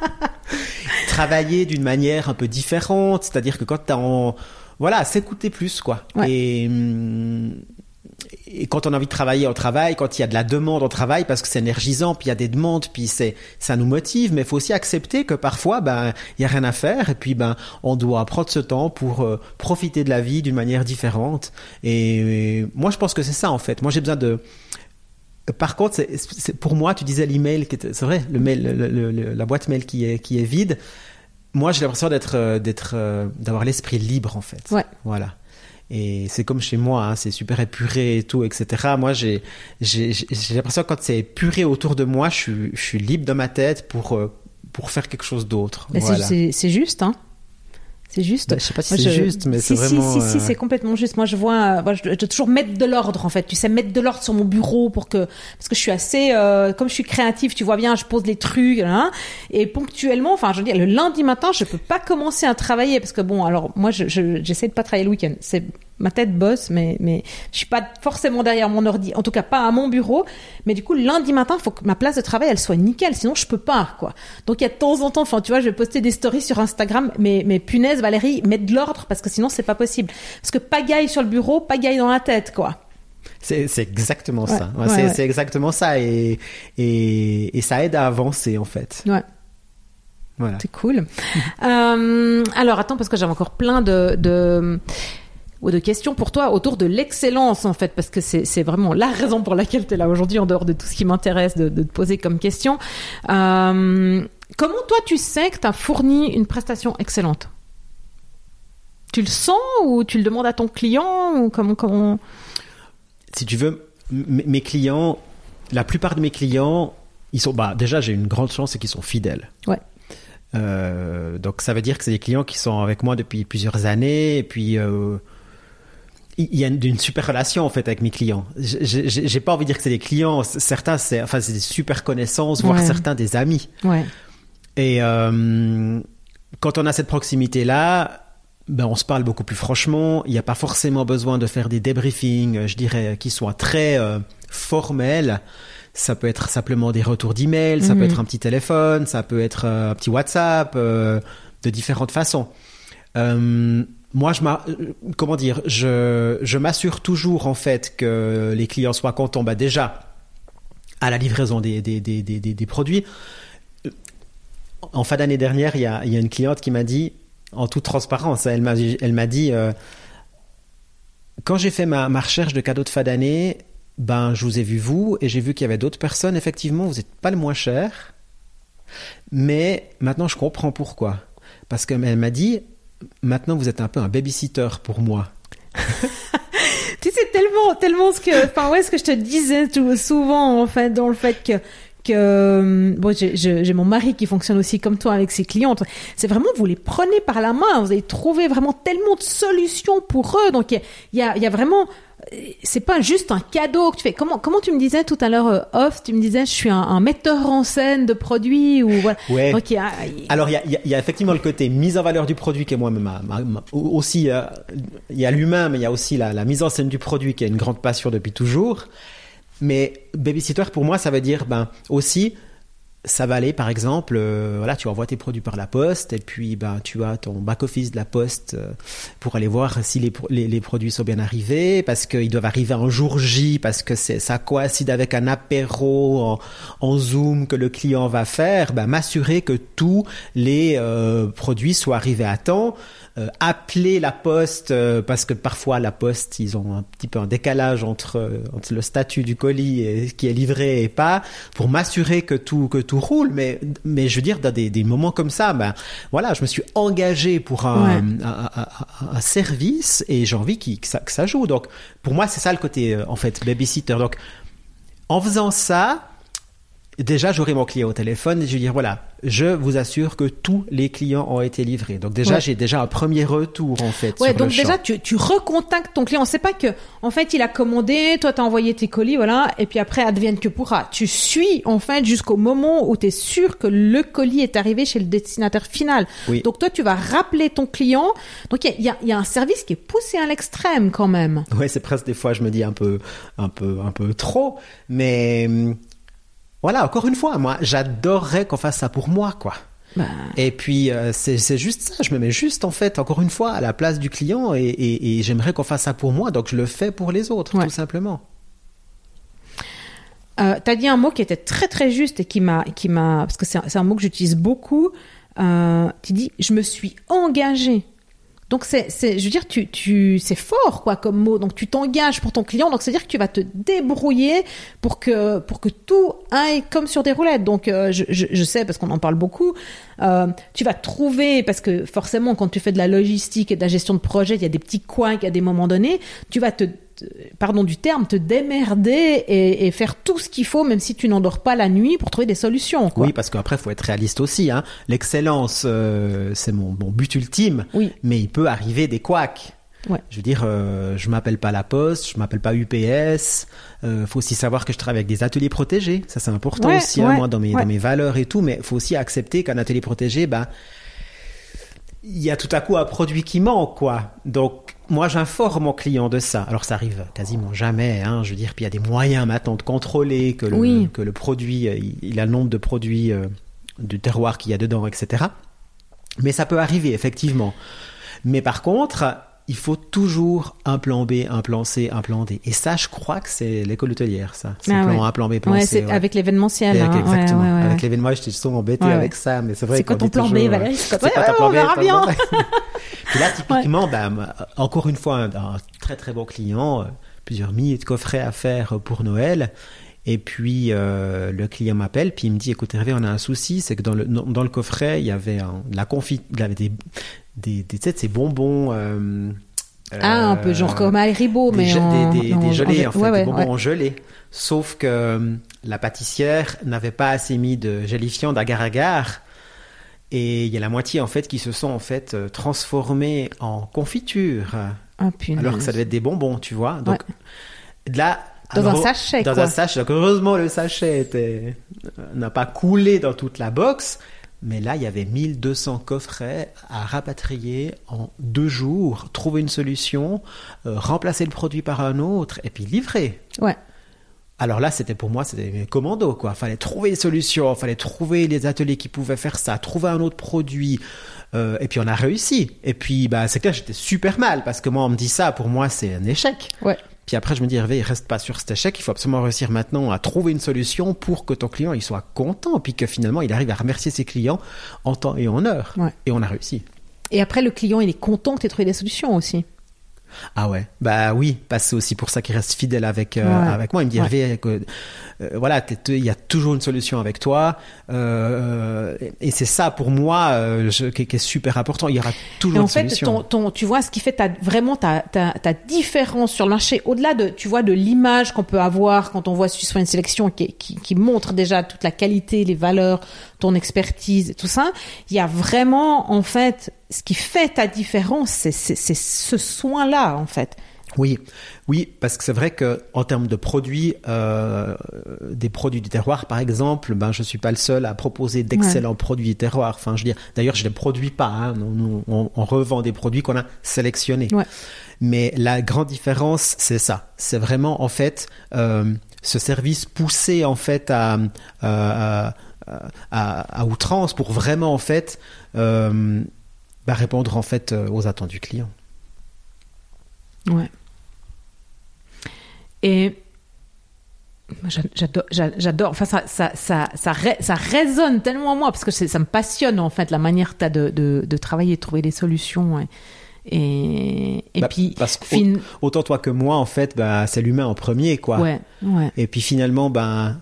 Travailler d'une manière un peu différente, c'est-à-dire que quand t'as en voilà s'écouter plus, quoi. Ouais. et hum, Et quand on a envie de travailler, on travaille. Quand il y a de la demande, on travaille parce que c'est énergisant. Puis il y a des demandes, puis c'est, ça nous motive. Mais il faut aussi accepter que parfois, ben, il y a rien à faire. Et puis, ben, on doit prendre ce temps pour euh, profiter de la vie d'une manière différente. Et, et moi, je pense que c'est ça, en fait. Moi, j'ai besoin de. Par contre, c'est, c'est, pour moi, tu disais l'email, qui était, c'est vrai, le mail, le, le, le, la boîte mail qui est qui est vide. Moi, j'ai l'impression d'être, d'être, d'avoir l'esprit libre, en fait. Ouais. Voilà. Et c'est comme chez moi, hein, c'est super épuré et tout, et cetera. Moi, j'ai, j'ai, j'ai l'impression que quand c'est épuré autour de moi, je suis, je suis libre de ma tête pour, pour faire quelque chose d'autre. Mais voilà. c'est, c'est, c'est juste, hein. C'est juste. Bah, je sais pas si moi, c'est je... juste, mais si, c'est si, vraiment. Si, si, si, euh... c'est complètement juste. Moi, je vois, moi, je dois toujours mettre de l'ordre, en fait. Tu sais, mettre de l'ordre sur mon bureau pour que, parce que je suis assez, euh, comme je suis créative, tu vois bien, je pose les trucs, hein, et ponctuellement, enfin, je veux dire, le lundi matin, je peux pas commencer à travailler parce que bon, alors moi, je, je j'essaie de pas travailler le week-end. C'est ma tête bosse, mais mais je suis pas forcément derrière mon ordi, en tout cas pas à mon bureau. Mais du coup, le lundi matin, faut que ma place de travail elle soit nickel, sinon je peux pas, quoi. Donc il y a de temps en temps, enfin tu vois, je vais poster des stories sur Instagram, mais mais punaise Valérie, mets de l'ordre parce que sinon c'est pas possible. Parce que pagaille sur le bureau, pagaille dans la tête, quoi. C'est, c'est exactement ouais, ça. Ouais, c'est, ouais. c'est exactement ça, et et et ça aide à avancer, en fait. Ouais. Voilà. C'est cool. euh, alors attends, parce que j'avais encore plein de de ou de questions pour toi autour de l'excellence, en fait, parce que c'est, c'est vraiment la raison pour laquelle tu es là aujourd'hui, en dehors de tout ce qui m'intéresse de, de te poser comme question. Euh, comment toi tu sais que tu as fourni une prestation excellente? Tu le sens ou tu le demandes à ton client ou comment, comment... Si tu veux, m- mes clients, la plupart de mes clients, ils sont, bah, déjà j'ai une grande chance, c'est qu'ils sont fidèles. Ouais. Euh, donc ça veut dire que c'est des clients qui sont avec moi depuis plusieurs années, et puis euh, il y a une, une super relation, en fait, avec mes clients. J'ai, j'ai, j'ai pas envie de dire que c'est des clients, certains c'est, enfin c'est des super connaissances, voire ouais. certains des amis. Ouais. Et euh, quand on a cette proximité là, ben on se parle beaucoup plus franchement. Il n'y a pas forcément besoin de faire des débriefings, je dirais, qui soient très euh, formels. Ça peut être simplement des retours d'email, ça mm-hmm. peut être un petit téléphone, ça peut être euh, un petit WhatsApp, euh, de différentes façons. Euh, moi, je m'a, comment dire, je, je m'assure toujours en fait que les clients soient contents. Bah déjà, à la livraison des, des, des, des, des produits. En fin d'année dernière, il y a, il y a une cliente qui m'a dit, en toute transparence, elle m'a, elle m'a dit, euh, quand j'ai fait ma, ma recherche de cadeaux de fin d'année, ben, je vous ai vu vous et j'ai vu qu'il y avait d'autres personnes. Effectivement, vous n'êtes pas le moins cher, mais maintenant je comprends pourquoi. Parce qu'elle m'a dit, maintenant vous êtes un peu un babysitter pour moi. Tu sais tellement, tellement ce que, enfin ouais, ce que je te disais tout, souvent en fait, dans le fait que que bon, j'ai, j'ai mon mari qui fonctionne aussi comme toi avec ses clientes. C'est vraiment, vous les prenez par la main, vous allez trouver vraiment tellement de solutions pour eux. Donc il y a, il y a vraiment, c'est pas juste un cadeau que tu fais. Comment, comment tu me disais tout à l'heure euh, off, tu me disais je suis un, un metteur en scène de produits ou voilà. Ouais. Donc, il y a, il... Alors il y a, il y a effectivement le côté mise en valeur du produit qui est moi-même ma, ma, ma, aussi. Euh, il y a l'humain, mais il y a aussi la, la mise en scène du produit qui est une grande passion depuis toujours. Mais babysitter pour moi ça veut dire ben aussi ça va aller par exemple euh, voilà tu envoies tes produits par la poste et puis ben tu as ton back office de la poste euh, pour aller voir si les, les les produits sont bien arrivés parce qu'ils doivent arriver en jour J parce que c'est ça coïncide avec un apéro en, en Zoom que le client va faire, ben m'assurer que tous les euh, produits soient arrivés à temps. Euh, appeler la poste euh, parce que parfois la poste ils ont un petit peu un décalage entre, euh, entre le statut du colis et ce qui est livré et pas pour m'assurer que tout que tout roule mais mais je veux dire dans des des moments comme ça ben voilà je me suis engagé pour un ouais. un, un, un, un service et j'ai envie qu'il, que ça que ça joue donc pour moi c'est ça le côté euh, en fait babysitter donc en faisant ça déjà, j'aurai mon client au téléphone et je vais dire, voilà, je vous assure que tous les clients ont été livrés. Donc déjà, ouais. j'ai déjà un premier retour, en fait, ouais, sur donc le déjà, champ. tu, tu recontactes ton client. C'est pas que, en fait, il a commandé, toi, t'as envoyé tes colis, voilà, et puis après, advienne que pourra. Tu suis, en fait, jusqu'au moment où t'es sûr que le colis est arrivé chez le destinataire final. Oui. Donc toi, tu vas rappeler ton client. Donc il y a, y, y a un service qui est poussé à l'extrême, quand même. Ouais, c'est presque des fois, je me dis un peu, un peu, un peu trop, mais... Voilà, encore une fois, moi, j'adorerais qu'on fasse ça pour moi, quoi. Bah... Et puis, euh, c'est, c'est juste ça. Je me mets juste, en fait, encore une fois, à la place du client et, et, et j'aimerais qu'on fasse ça pour moi. Donc, je le fais pour les autres, ouais. tout simplement. Euh, t'as dit un mot qui était très, très juste et qui m'a, qui m'a, parce que c'est un, c'est un mot que j'utilise beaucoup. Euh, tu dis, je me suis engagée. Donc c'est, c'est, je veux dire, tu, tu, c'est fort quoi comme mot. Donc tu t'engages pour ton client. Donc c'est à dire que tu vas te débrouiller pour que pour que tout aille comme sur des roulettes. Donc euh, je, je, je sais parce qu'on en parle beaucoup. Euh, tu vas trouver parce que forcément quand tu fais de la logistique et de la gestion de projet, il y a des petits coins qu'à des moments donnés, tu vas te pardon du terme, te démerder et, et faire tout ce qu'il faut, même si tu n'endors pas la nuit pour trouver des solutions. Quoi. Oui, parce qu'après, il faut être réaliste aussi. Hein. L'excellence, euh, c'est mon, mon but ultime, oui. mais il peut arriver des couacs. Ouais. Je veux dire, euh, je m'appelle pas La Poste, je m'appelle pas U P S. Euh, faut aussi savoir que je travaille avec des ateliers protégés. Ça, c'est important ouais, aussi, ouais, hein, moi, dans mes, ouais. dans mes valeurs et tout. Mais faut aussi accepter qu'un atelier protégé, bah, il y a tout à coup un produit qui manque, quoi. Donc, moi, j'informe mon client de ça. Alors, ça arrive quasiment jamais, hein. Je veux dire, puis il y a des moyens maintenant de contrôler que le, oui. que le produit, il, il a le nombre de produits euh, du terroir qu'il y a dedans, et cetera. Mais ça peut arriver, effectivement. Mais par contre, il faut toujours un plan B, un plan C, un plan D. Et ça, je crois que c'est l'école hôtelière, ça. C'est ah plan ouais. A, plan B, plan ouais, C. C'est ouais. Avec l'événementiel. Avec, hein. Exactement. Ouais, ouais, ouais. Avec l'événement, j'étais souvent embêté ouais, avec ouais. ça, mais c'est vrai. C'est quoi ton plan toujours, B, Valérie? C'est quoi ton plan B? On verra bien. Puis là, typiquement, ouais. ben, encore une fois, un, un très très bon client, euh, plusieurs milliers de coffrets à faire pour Noël. Et puis euh, le client m'appelle, puis il me dit, écoute Hervé, on a un souci, c'est que dans le dans le coffret, il y avait un, de la confit, il y avait des des des, tu sais, ces bonbons. Euh, ah, un peu genre comme à Haribo, mais des, en, des, des, en, des gelés, en, en fait, ouais, ouais, des bonbons ouais. en gelée. Sauf que euh, la pâtissière n'avait pas assez mis de gélifiant d'agar-agar. Et il y a la moitié en fait qui se sont en fait euh, transformés en confiture. Ah, alors que ça devait être des bonbons, tu vois. Donc ouais. là, dans alors, un sachet, dans quoi. un sachet. Donc heureusement le sachet était n'a pas coulé dans toute la box. Mais là, il y avait mille deux cents coffrets à rapatrier en deux jours, trouver une solution, euh, remplacer le produit par un autre et puis livrer. Ouais. Alors là, c'était pour moi, c'était commando, quoi. Fallait trouver des solutions, fallait trouver les ateliers qui pouvaient faire ça, trouver un autre produit. Euh, et puis on a réussi. Et puis, bah, c'est clair, j'étais super mal parce que moi, on me dit ça, pour moi, c'est un échec. Ouais. Puis après, je me dis, Hervé, il reste pas sur cet échec. Il faut absolument réussir maintenant à trouver une solution pour que ton client, il soit content, puis que finalement, il arrive à remercier ses clients en temps et en heure. Ouais. Et on a réussi. Et après, le client, il est content que tu aies trouvé des solutions aussi. Ah ouais, bah oui, parce que c'est aussi pour ça qu'il reste fidèle avec euh, ouais. avec moi. Il me dit, ouais. Hervé, euh, euh, voilà, il y a toujours une solution avec toi, euh, et c'est ça pour moi euh, je, qui, qui est super important. Il y aura toujours et en une fait, solution. Ton, ton, tu vois, ce qui fait ta, vraiment ta, ta, ta différence sur le marché, au-delà de, tu vois, de l'image qu'on peut avoir quand on voit Suisse Wine Selection qui, qui, qui montre déjà toute la qualité, les valeurs, ton expertise et tout ça, il y a vraiment, en fait, ce qui fait ta différence, c'est, c'est, c'est ce soin-là, en fait. Oui, oui, parce que c'est vrai que en termes de produits, euh, des produits du terroir, par exemple, ben je suis pas le seul à proposer d'excellents ouais. produits du terroir. Enfin, je veux dire, d'ailleurs, je les produis pas. Hein. Nous, on, on revend des produits qu'on a sélectionnés. Ouais. Mais la grande différence, c'est ça. C'est vraiment en fait euh, ce service poussé en fait à, à, à, à outrance pour vraiment en fait euh, bah, répondre en fait aux attentes du client. Ouais. Et j'adore, j'adore, enfin ça, ça, ça, ça, ré, ça résonne tellement en moi parce que c'est, ça me passionne en fait la manière que tu as de, de, de travailler, de trouver des solutions. Et, et, et bah, puis, parce que fin... autant toi que moi en fait, bah, c'est l'humain en premier, quoi. Ouais, ouais. Et puis finalement, ben,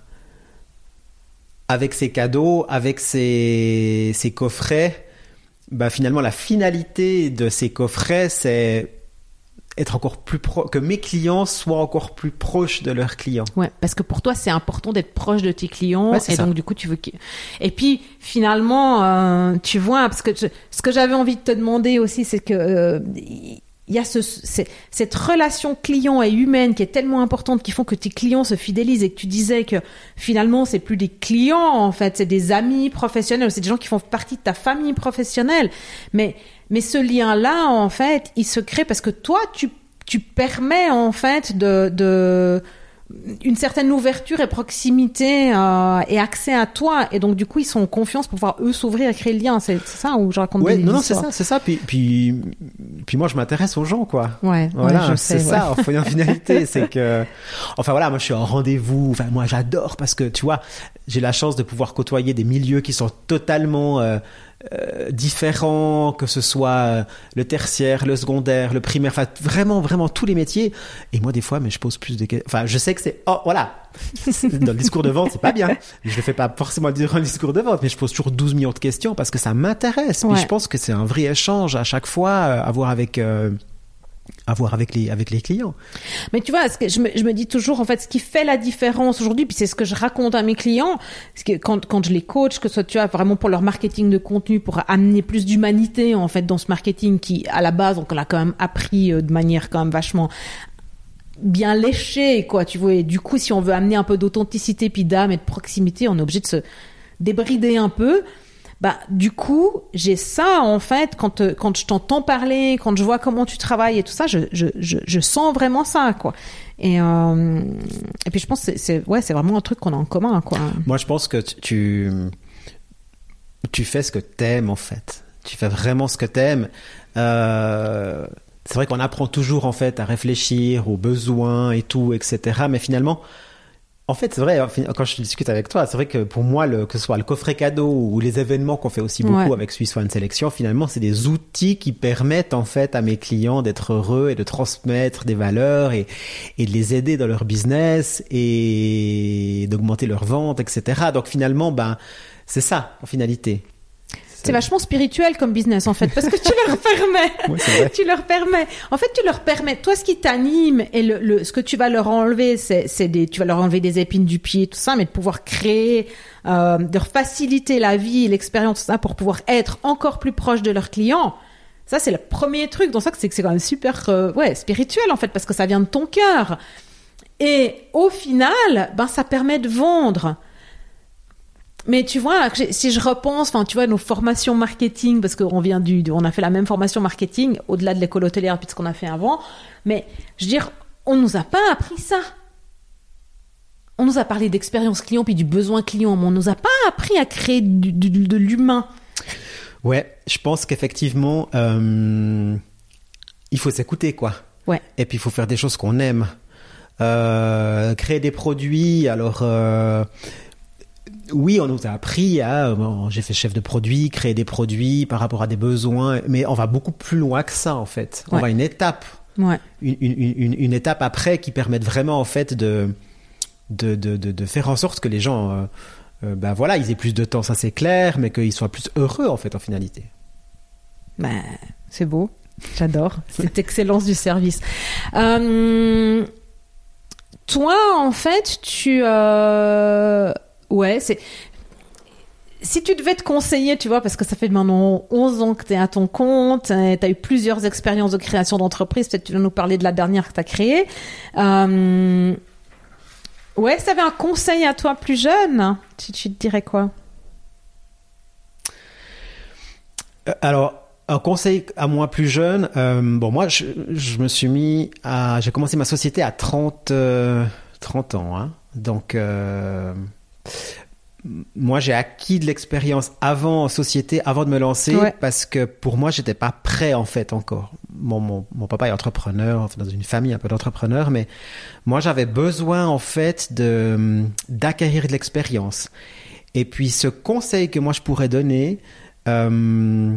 avec ces cadeaux, avec ces, ces coffrets, bah, finalement la finalité de ces coffrets, c'est être encore plus pro, que mes clients soient encore plus proches de leurs clients. Ouais, parce que pour toi c'est important d'être proche de tes clients ouais, et ça. donc du coup tu veux que... et puis finalement euh, tu vois parce que je... ce que j'avais envie de te demander aussi c'est que euh, il y a ce, c'est, cette relation client et humaine qui est tellement importante qui font que tes clients se fidélisent et que tu disais que finalement c'est plus des clients en fait, c'est des amis professionnels, c'est des gens qui font partie de ta famille professionnelle, mais mais ce lien-là en fait il se crée parce que toi tu tu permets en fait de de une certaine ouverture et proximité euh, et accès à toi et donc du coup ils sont en confiance pour pouvoir eux s'ouvrir et créer le lien, c'est, c'est ça ou je raconte ouais, des non histoires. non c'est ça c'est ça puis puis puis moi je m'intéresse aux gens quoi. Ouais, voilà, ouais, je c'est sais, ça ouais. en finalité c'est que enfin voilà moi je suis en rendez-vous, enfin moi j'adore parce que tu vois j'ai la chance de pouvoir côtoyer des milieux qui sont totalement euh, Euh, différents, que ce soit euh, le tertiaire, le secondaire, le primaire, enfin vraiment vraiment tous les métiers. Et moi des fois, mais je pose plus de questions. Enfin, je sais que c'est oh voilà dans le discours de vente c'est pas bien. Je le fais pas forcément durant le discours de vente, mais je pose toujours douze millions de questions parce que ça m'intéresse. Ouais. Puis je pense que c'est un vrai échange à chaque fois euh, à voir avec. Euh, à voir avec les avec les clients. Mais tu vois, ce que je me je me dis toujours en fait ce qui fait la différence aujourd'hui, puis c'est ce que je raconte à mes clients, c'est que quand quand je les coach, que ce soit tu vois vraiment pour leur marketing de contenu, pour amener plus d'humanité en fait dans ce marketing qui à la base donc on l'a quand même appris de manière quand même vachement bien léchée quoi, tu vois. Et du coup si on veut amener un peu d'authenticité puis d'âme et de proximité, on est obligé de se débrider un peu. Bah, du coup, j'ai ça, en fait, quand, quand je t'entends parler, quand je vois comment tu travailles et tout ça, je, je, je, je sens vraiment ça, quoi. Et, euh, et puis, je pense que c'est, c'est, ouais, c'est vraiment un truc qu'on a en commun, quoi. Moi, je pense que tu, tu fais ce que t'aimes, en fait. Tu fais vraiment ce que t'aimes. Euh, c'est vrai qu'on apprend toujours, en fait, à réfléchir aux besoins et tout, et cetera. Mais finalement, en fait, c'est vrai, quand je discute avec toi, c'est vrai que pour moi, le, que ce soit le coffret cadeau ou les événements qu'on fait aussi beaucoup ouais. avec Suisse Wine Selection, finalement, c'est des outils qui permettent en fait à mes clients d'être heureux et de transmettre des valeurs et, et de les aider dans leur business et d'augmenter leurs ventes, et cetera. Donc finalement, ben, c'est ça, en finalité. C'est vachement spirituel comme business en fait parce que tu leur permets, ouais, c'est vrai. tu leur permets. En fait, tu leur permets. Toi, ce qui t'anime et le, le ce que tu vas leur enlever, c'est, c'est des, tu vas leur enlever des épines du pied, tout ça, mais de pouvoir créer, euh, de leur faciliter la vie, l'expérience, tout ça, pour pouvoir être encore plus proche de leurs clients. Ça, c'est le premier truc. Donc ça, c'est que c'est quand même super, euh, ouais, spirituel en fait parce que ça vient de ton cœur. Et au final, ben ça permet de vendre. Mais tu vois, si je repense, enfin, tu vois, nos formations marketing, parce qu'on vient du, on a fait la même formation marketing, au-delà de l'école hôtelière, puis de ce qu'on a fait avant. Mais, je veux dire, on nous a pas appris ça. on nous a parlé d'expérience client puis du besoin client, mais on nous a pas appris à créer du, du, de l'humain. Ouais, je pense qu'effectivement, euh, il faut s'écouter, quoi. Ouais. Et puis il faut faire des choses qu'on aime. Euh, créer des produits, alors euh, oui, on nous a appris à, bon, j'ai fait chef de produit, créer des produits par rapport à des besoins, mais on va beaucoup plus loin que ça en fait. On ouais. va une étape, ouais. une, une, une, une étape après qui permette vraiment en fait de de, de, de, de faire en sorte que les gens, euh, euh, ben voilà, ils aient plus de temps, ça c'est clair, mais qu'ils soient plus heureux en fait en finalité. Ben, c'est beau, j'adore cette excellence du service. Euh... Toi, en fait, tu... Euh... Ouais, c'est... Si tu devais te conseiller, tu vois, parce que ça fait maintenant onze ans que tu es à ton compte, tu as eu plusieurs expériences de création d'entreprise, peut-être tu vas nous parler de la dernière que tu as créée. Euh... Ouais, si tu avais un conseil à toi plus jeune, tu, tu te dirais quoi? Alors... Un conseil à moi plus jeune, euh, bon moi je, je me suis mis à, j'ai commencé ma société à trente, euh, trente ans, hein. Donc euh, moi j'ai acquis de l'expérience avant en société, avant de me lancer, ouais. parce que pour moi j'étais pas prêt en fait encore. Mon, mon, mon papa est entrepreneur, enfin, dans une famille un peu d'entrepreneurs, mais moi j'avais besoin en fait de d'acquérir de l'expérience. Et puis ce conseil que moi je pourrais donner. Euh,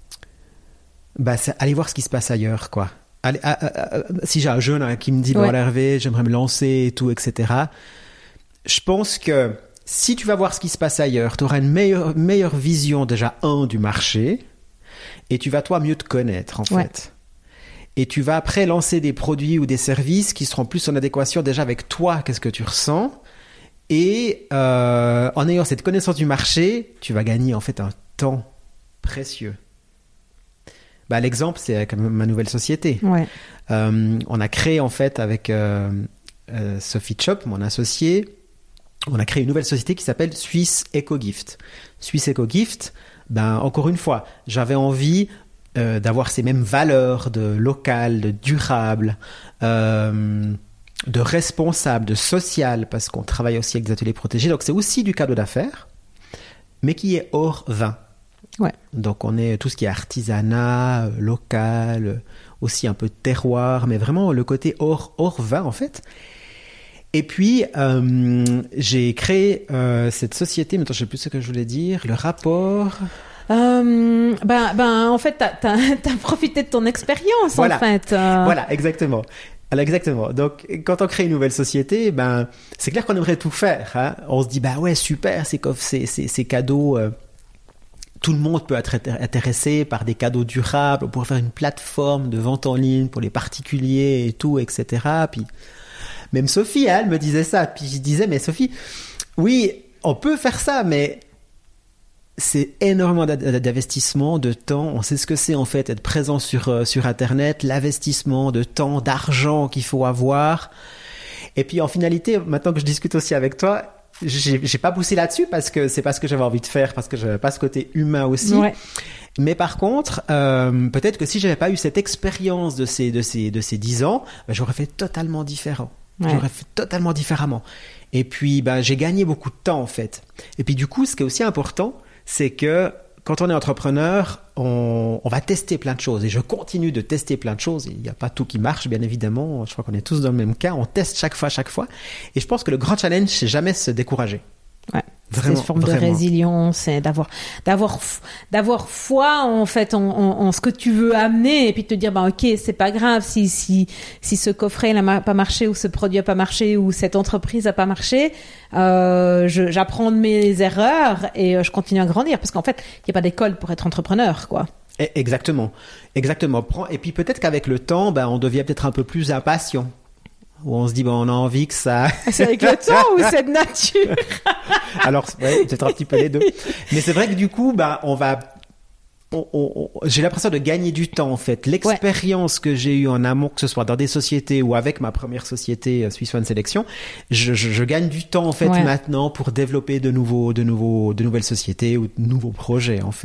Bah, c'est aller voir ce qui se passe ailleurs, quoi. Allez, à, à, à, si j'ai un jeune hein, qui me dit, ouais. bon, Hervé, j'aimerais me lancer et tout, et cetera. Je pense que si tu vas voir ce qui se passe ailleurs, tu auras une meilleure, meilleure vision, déjà, un, du marché, et tu vas, toi, mieux te connaître, en ouais. fait. Et tu vas après lancer des produits ou des services qui seront plus en adéquation déjà avec toi, qu'est-ce que tu ressens. Et euh, en ayant cette connaissance du marché, tu vas gagner, en fait, un temps précieux. Bah, l'exemple, c'est avec ma nouvelle société. Ouais. Euh, on a créé, en fait, avec euh, euh, Sophie Chop, mon associé, on a créé une nouvelle société qui s'appelle Swiss Eco-Gift. Swiss Eco-Gift, ben, encore une fois, j'avais envie euh, d'avoir ces mêmes valeurs de local, de durable, euh, de responsable, de social, parce qu'on travaille aussi avec des ateliers protégés. Donc, c'est aussi du cadeau d'affaires, mais qui est hors vin. Ouais. Donc on est tout ce qui est artisanat, local, aussi un peu terroir, mais vraiment le côté hors, hors vin en fait. Et puis euh, j'ai créé euh, cette société, maintenant je ne sais plus ce que je voulais dire, le rapport... Euh, ben, ben, en fait, t'as, t'as, t'as profité de ton expérience, voilà. en fait. Euh... Voilà, exactement. Alors, exactement. Donc, quand on crée une nouvelle société, ben, c'est clair qu'on aimerait tout faire. Hein. On se dit, bah ouais, super, c'est, c'est, c'est, c'est cadeaux... Euh, tout le monde peut être intéressé par des cadeaux durables. On pourrait faire une plateforme de vente en ligne pour les particuliers et tout, et cetera. Puis, même Sophie, elle me disait ça. Puis je disais, mais Sophie, oui, on peut faire ça, mais c'est énormément d'investissement, de temps. On sait ce que c'est en fait, être présent sur, sur Internet, l'investissement de temps, d'argent qu'il faut avoir. Et puis en finalité, maintenant que je discute aussi avec toi, J'ai, j'ai pas poussé là-dessus parce que c'est pas ce que j'avais envie de faire, parce que j'avais pas ce côté humain aussi. Ouais. Mais par contre, euh, peut-être que si j'avais pas eu cette expérience de ces, de ces, de ces dix ans, bah, j'aurais fait totalement différent. Ouais. J'aurais fait totalement différemment. Et puis, bah, j'ai gagné beaucoup de temps, en fait. Et puis, du coup, ce qui est aussi important, c'est que quand on est entrepreneur, on, on va tester plein de choses. Et je continue de tester plein de choses. Il n'y a pas tout qui marche, bien évidemment. Je crois qu'on est tous dans le même cas. On teste chaque fois, chaque fois. Et je pense que le grand challenge, c'est jamais se décourager. Ouais. Vraiment, c'est une forme vraiment. de résilience, et d'avoir, d'avoir, d'avoir foi en fait en, en, en ce que tu veux amener, et puis de te dire bah ok, c'est pas grave si si si ce coffret n'a pas marché, ou ce produit a pas marché, ou cette entreprise a pas marché, euh, je, j'apprends de mes erreurs et je continue à grandir, parce qu'en fait il y a pas d'école pour être entrepreneur, quoi. Exactement, exactement. Et puis peut-être qu'avec le temps, ben on devient peut-être un peu plus impatient. Où on se dit, bon, on a envie que ça... C'est avec le temps ou c'est de nature? Alors, ouais, peut-être un petit peu les deux. Mais c'est vrai que du coup, bah, on va... On, on, on, j'ai l'impression de gagner du temps, en fait. L'expérience ouais. que j'ai eue en amont, que ce soit dans des sociétés ou avec ma première société, Swiss One Selection, je, je, je gagne du temps, en fait, ouais. maintenant pour développer de nouveaux, de nouveaux, de nouvelles sociétés ou de nouveaux projets, en fait.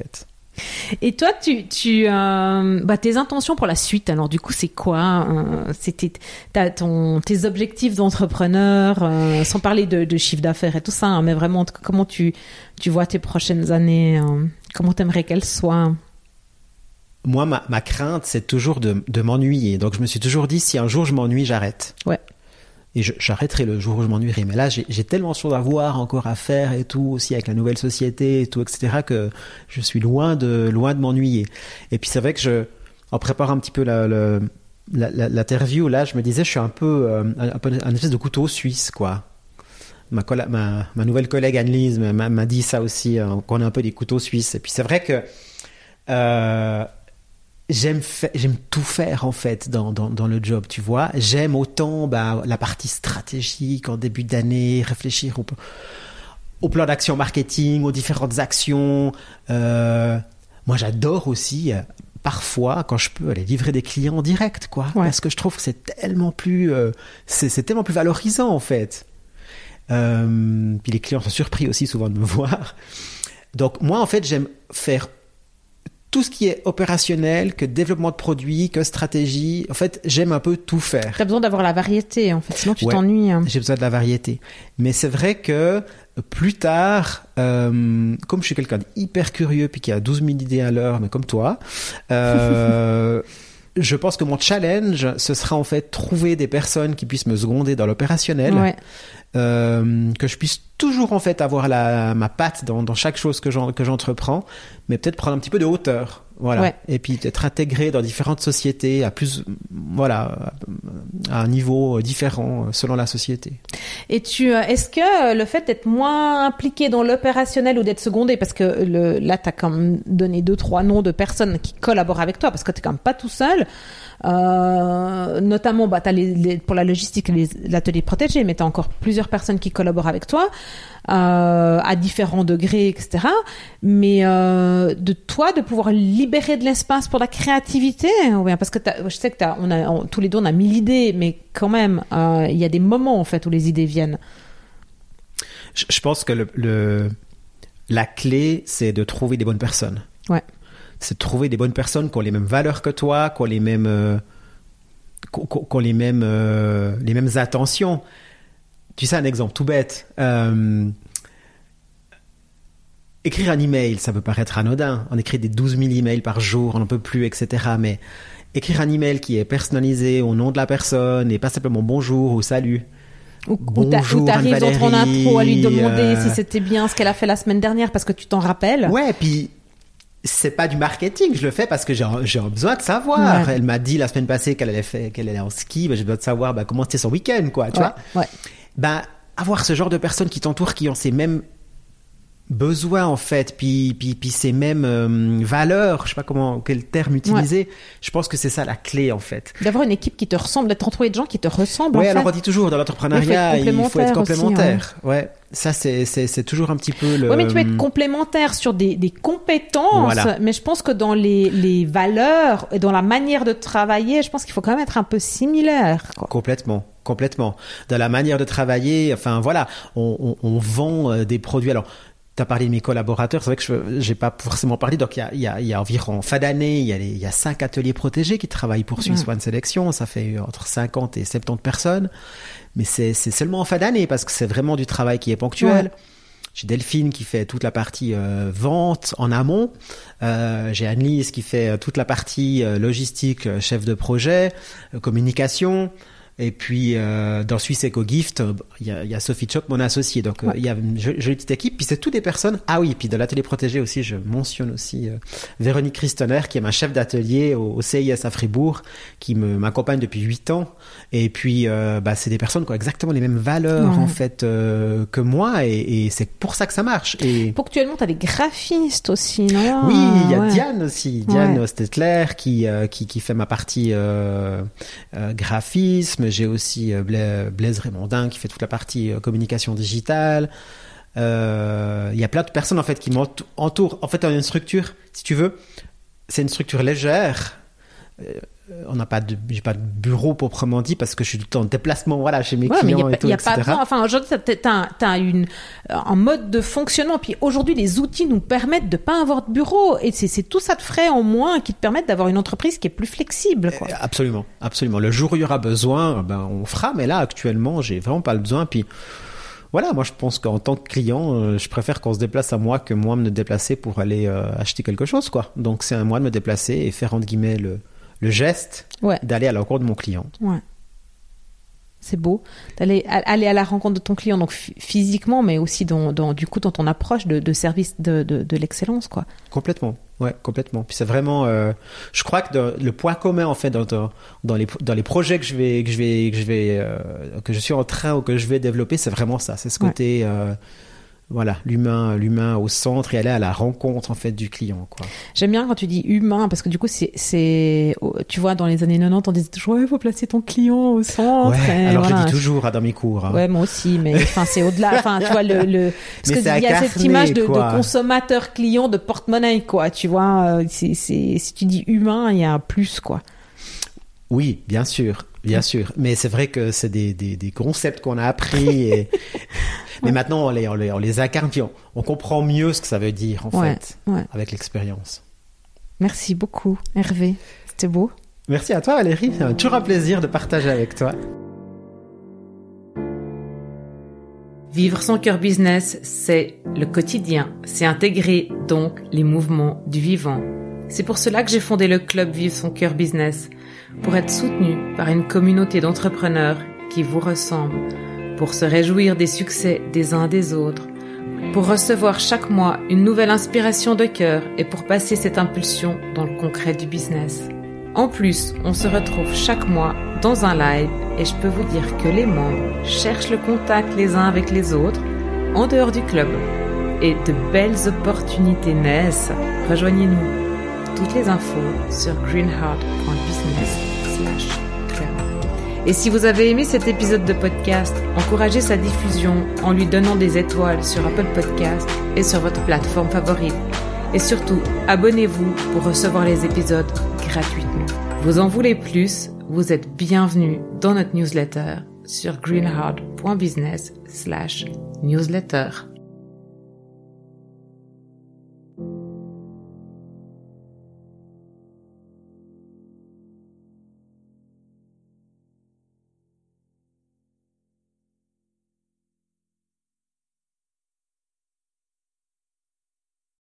Et toi, tu, tu, euh, bah, tes intentions pour la suite, alors du coup, c'est quoi euh, C'était t'as ton, tes objectifs d'entrepreneur, euh, sans parler de, de chiffre d'affaires et tout ça, hein, mais vraiment, comment tu, tu vois tes prochaines années euh, comment t'aimerais qu'elles soient? Moi, ma, ma crainte, c'est toujours de, de m'ennuyer. Donc, je me suis toujours dit, si un jour je m'ennuie, j'arrête. Ouais. Et je, j'arrêterai le jour où je m'ennuierai. Mais là, j'ai, j'ai tellement de choses à voir encore à faire et tout, aussi avec la nouvelle société et tout, et cetera, que je suis loin de, loin de m'ennuyer. Et puis, c'est vrai que je, en préparant un petit peu la, la, la, la, l'interview, là, je me disais, je suis un peu, euh, un peu un espèce de couteau suisse, quoi. Ma, colla- ma, ma nouvelle collègue Anne-Lise m'a, m'a dit ça aussi, hein, qu'on est un peu des couteaux suisses. Et puis, c'est vrai que, euh, J'aime, fa- j'aime tout faire en fait dans, dans, dans le job, tu vois. J'aime autant bah, la partie stratégique en début d'année, réfléchir au, au plan d'action marketing, aux différentes actions. Euh, moi, j'adore aussi, euh, parfois, quand je peux, aller livrer des clients en direct, quoi. Ouais. Parce que je trouve que c'est tellement plus, euh, c'est, c'est tellement plus valorisant en fait. Euh, puis les clients sont surpris aussi souvent de me voir. Donc moi, en fait, j'aime faire tout ce qui est opérationnel, que développement de produits, que stratégie. En fait, j'aime un peu tout faire. T'as besoin d'avoir la variété, en fait, sinon tu Ouais, t'ennuies. Hein. J'ai besoin de la variété. Mais c'est vrai que plus tard, euh, comme je suis quelqu'un d'hyper curieux puis qui a douze mille idées à l'heure, mais comme toi, euh, je pense que mon challenge, ce sera en fait trouver des personnes qui puissent me seconder dans l'opérationnel. Ouais. Euh, que je puisse toujours en fait avoir la, ma patte dans, dans chaque chose que, j'en, que j'entreprends, mais peut-être prendre un petit peu de hauteur, voilà, Ouais. et puis être intégré dans différentes sociétés à plus, voilà, à un niveau différent selon la société. Et tu, euh, est-ce que le fait d'être moins impliqué dans l'opérationnel ou d'être secondé, parce que le, là, t'as quand même donné deux, trois noms de personnes qui collaborent avec toi, parce que t'es quand même pas tout seul. Euh, notamment, bah, t'as les, les, pour la logistique, les, l'atelier protégé, mais t'as encore plusieurs personnes qui collaborent avec toi, euh, à différents degrés, et cetera. Mais euh, de toi, de pouvoir libérer de l'espace pour la créativité, ou bien, parce que t'as, je sais que t'as, on a, on, tous les deux, on a mille idées, mais quand même, euh, il y a des moments en fait où les idées viennent. Je, je pense que le, le, la clé, c'est de trouver des bonnes personnes. Ouais. C'est de trouver des bonnes personnes qui ont les mêmes valeurs que toi, qui ont les mêmes, euh, qui ont, qui ont les mêmes, euh, les mêmes intentions. Tu sais, un exemple tout bête. Euh, écrire un email, ça peut paraître anodin. On écrit des douze mille emails par jour, on n'en peut plus, et cetera. Mais écrire un email qui est personnalisé au nom de la personne et pas simplement bonjour ou salut. Ou, Bonjour, ou t'arrives dans ton intro à lui demander euh... si c'était bien ce qu'elle a fait la semaine dernière parce que tu t'en rappelles. Ouais, puis c'est pas du marketing, je le fais parce que j'ai, j'ai besoin de savoir. Ouais. Elle m'a dit la semaine passée qu'elle allait, faire, qu'elle allait en ski, ben j'ai besoin de savoir ben, comment c'était son week-end, quoi, tu ouais, vois. Ouais. Ben, avoir ce genre de personnes qui t'entourent, qui ont ces mêmes besoins, en fait, puis, puis, puis ces mêmes euh, valeurs, je sais pas comment, quel terme utiliser, ouais. Je pense que c'est ça la clé, en fait. D'avoir une équipe qui te ressemble, d'être entouré de gens qui te ressemblent, ouais, en alors fait. on dit toujours, dans l'entrepreneuriat, il faut être complémentaire. Aussi, ouais. ouais. Ça, c'est, c'est, c'est toujours un petit peu le... Oui, mais tu peux être complémentaire sur des, des compétences, voilà. Mais je pense que dans les, les valeurs et dans la manière de travailler, je pense qu'il faut quand même être un peu similaire, quoi. Complètement. Complètement. Dans la manière de travailler, enfin voilà, on, on, on vend euh, des produits. Alors, tu as parlé de mes collaborateurs, c'est vrai que je n'ai pas forcément parlé. Donc, il y a, y, a, y a environ, fin d'année, il y a, les, y a cinq ateliers protégés qui travaillent pour Swiss One Sélection. Ça fait entre cinquante et soixante-dix personnes. Mais c'est, c'est seulement en fin d'année parce que c'est vraiment du travail qui est ponctuel. Ouais. J'ai Delphine qui fait toute la partie euh, vente en amont. Euh, j'ai Anne-Lise qui fait toute la partie euh, logistique, euh, chef de projet, euh, communication. Et puis, euh, dans Swiss Eco Gift, il y a, y a Sophie Chop, mon associée. Donc, il ouais. euh, y a une jolie petite équipe. Puis, c'est toutes des personnes. Ah oui, puis de l'atelier protégé aussi, je mentionne aussi euh, Véronique Christoner, qui est ma chef d'atelier au, au C I S à Fribourg, qui me, m'accompagne depuis huit ans. Et puis, euh, bah, c'est des personnes qui ont exactement les mêmes valeurs, ouais. en fait, euh, que moi. Et, et c'est pour ça que ça marche. Et... Ponctuellement, tu as des graphistes aussi, non? Oui, il y a ouais. Diane aussi. Diane ouais. Stetler, qui, euh, qui, qui fait ma partie euh, euh, graphisme. J'ai aussi Blaise Raymondin qui fait toute la partie communication digitale. Euh, il y a plein de personnes en fait qui m'entourent. En fait, on a une structure, si tu veux, c'est une structure légère, euh, on n'a pas de, j'ai pas de bureau proprement dit parce que je suis tout le temps en déplacement, voilà, chez mes ouais, clients mais y a, et tout, y a et cetera. pas de, enfin, aujourd'hui, t'as, t'as, t'as une, un mode de fonctionnement. Puis aujourd'hui, les outils nous permettent de pas avoir de bureau. Et c'est, c'est tout ça de frais en moins qui te permettent d'avoir une entreprise qui est plus flexible, quoi. Absolument, absolument. Le jour où il y aura besoin, ben, on fera. Mais là, actuellement, j'ai vraiment pas le besoin. Puis, voilà, moi, je pense qu'en tant que client, euh, je préfère qu'on se déplace à moi que moi me déplacer pour aller euh, acheter quelque chose, quoi. Donc, c'est à moi de me déplacer et faire, entre guillemets, le, le geste Ouais. d'aller à la rencontre de mon client. Ouais. C'est beau d'aller aller à la rencontre de ton client, donc f- physiquement, mais aussi dans, dans du coup dans ton approche de, de service de, de, de l'excellence, quoi. Complètement, ouais, complètement. Puis c'est vraiment, euh, je crois que de, le point commun en fait dans, dans, dans les dans les projets que je vais que je vais que je vais euh, que je suis en train ou que je vais développer, c'est vraiment ça. C'est ce côté, ouais. euh, voilà, l'humain, l'humain au centre et aller à la rencontre en fait du client, quoi. J'aime bien quand tu dis humain parce que du coup c'est c'est tu vois dans les années quatre-vingt-dix on disait toujours ouais, faut placer ton client au centre. Ouais, et alors voilà. je dis toujours à dans mes cours. Hein. Ouais, moi aussi, mais enfin c'est au-delà. Enfin tu vois le le parce mais que il y a incarné, cette image de, quoi. de consommateur client de porte-monnaie, quoi. Tu vois, c'est c'est si tu dis humain il y a un plus, quoi. Oui, bien sûr, bien ouais. sûr. Mais c'est vrai que c'est des, des, des concepts qu'on a appris. Et... Mais ouais. maintenant, on les, on les, on les incarne, puis on, on comprend mieux ce que ça veut dire, en ouais. fait, ouais. avec l'expérience. Merci beaucoup, Hervé. C'était beau. Merci à toi, Valérie. C'est toujours un plaisir de partager avec toi. Vivre son cœur business, c'est le quotidien. C'est intégrer, donc, les mouvements du vivant. C'est pour cela que j'ai fondé le club Vivre son cœur business, pour être soutenu par une communauté d'entrepreneurs qui vous ressemblent, pour se réjouir des succès des uns des autres, pour recevoir chaque mois une nouvelle inspiration de cœur et pour passer cette impulsion dans le concret du business. En plus, on se retrouve chaque mois dans un live et je peux vous dire que les membres cherchent le contact les uns avec les autres en dehors du club et de belles opportunités naissent. Rejoignez-nous. Toutes les infos sur greenheart point business slash club. Et si vous avez aimé cet épisode de podcast, encouragez sa diffusion en lui donnant des étoiles sur Apple Podcasts et sur votre plateforme favorite. Et surtout, abonnez-vous pour recevoir les épisodes gratuitement. Vous en voulez plus? Vous êtes bienvenus dans notre newsletter sur greenheart point business slash newsletter.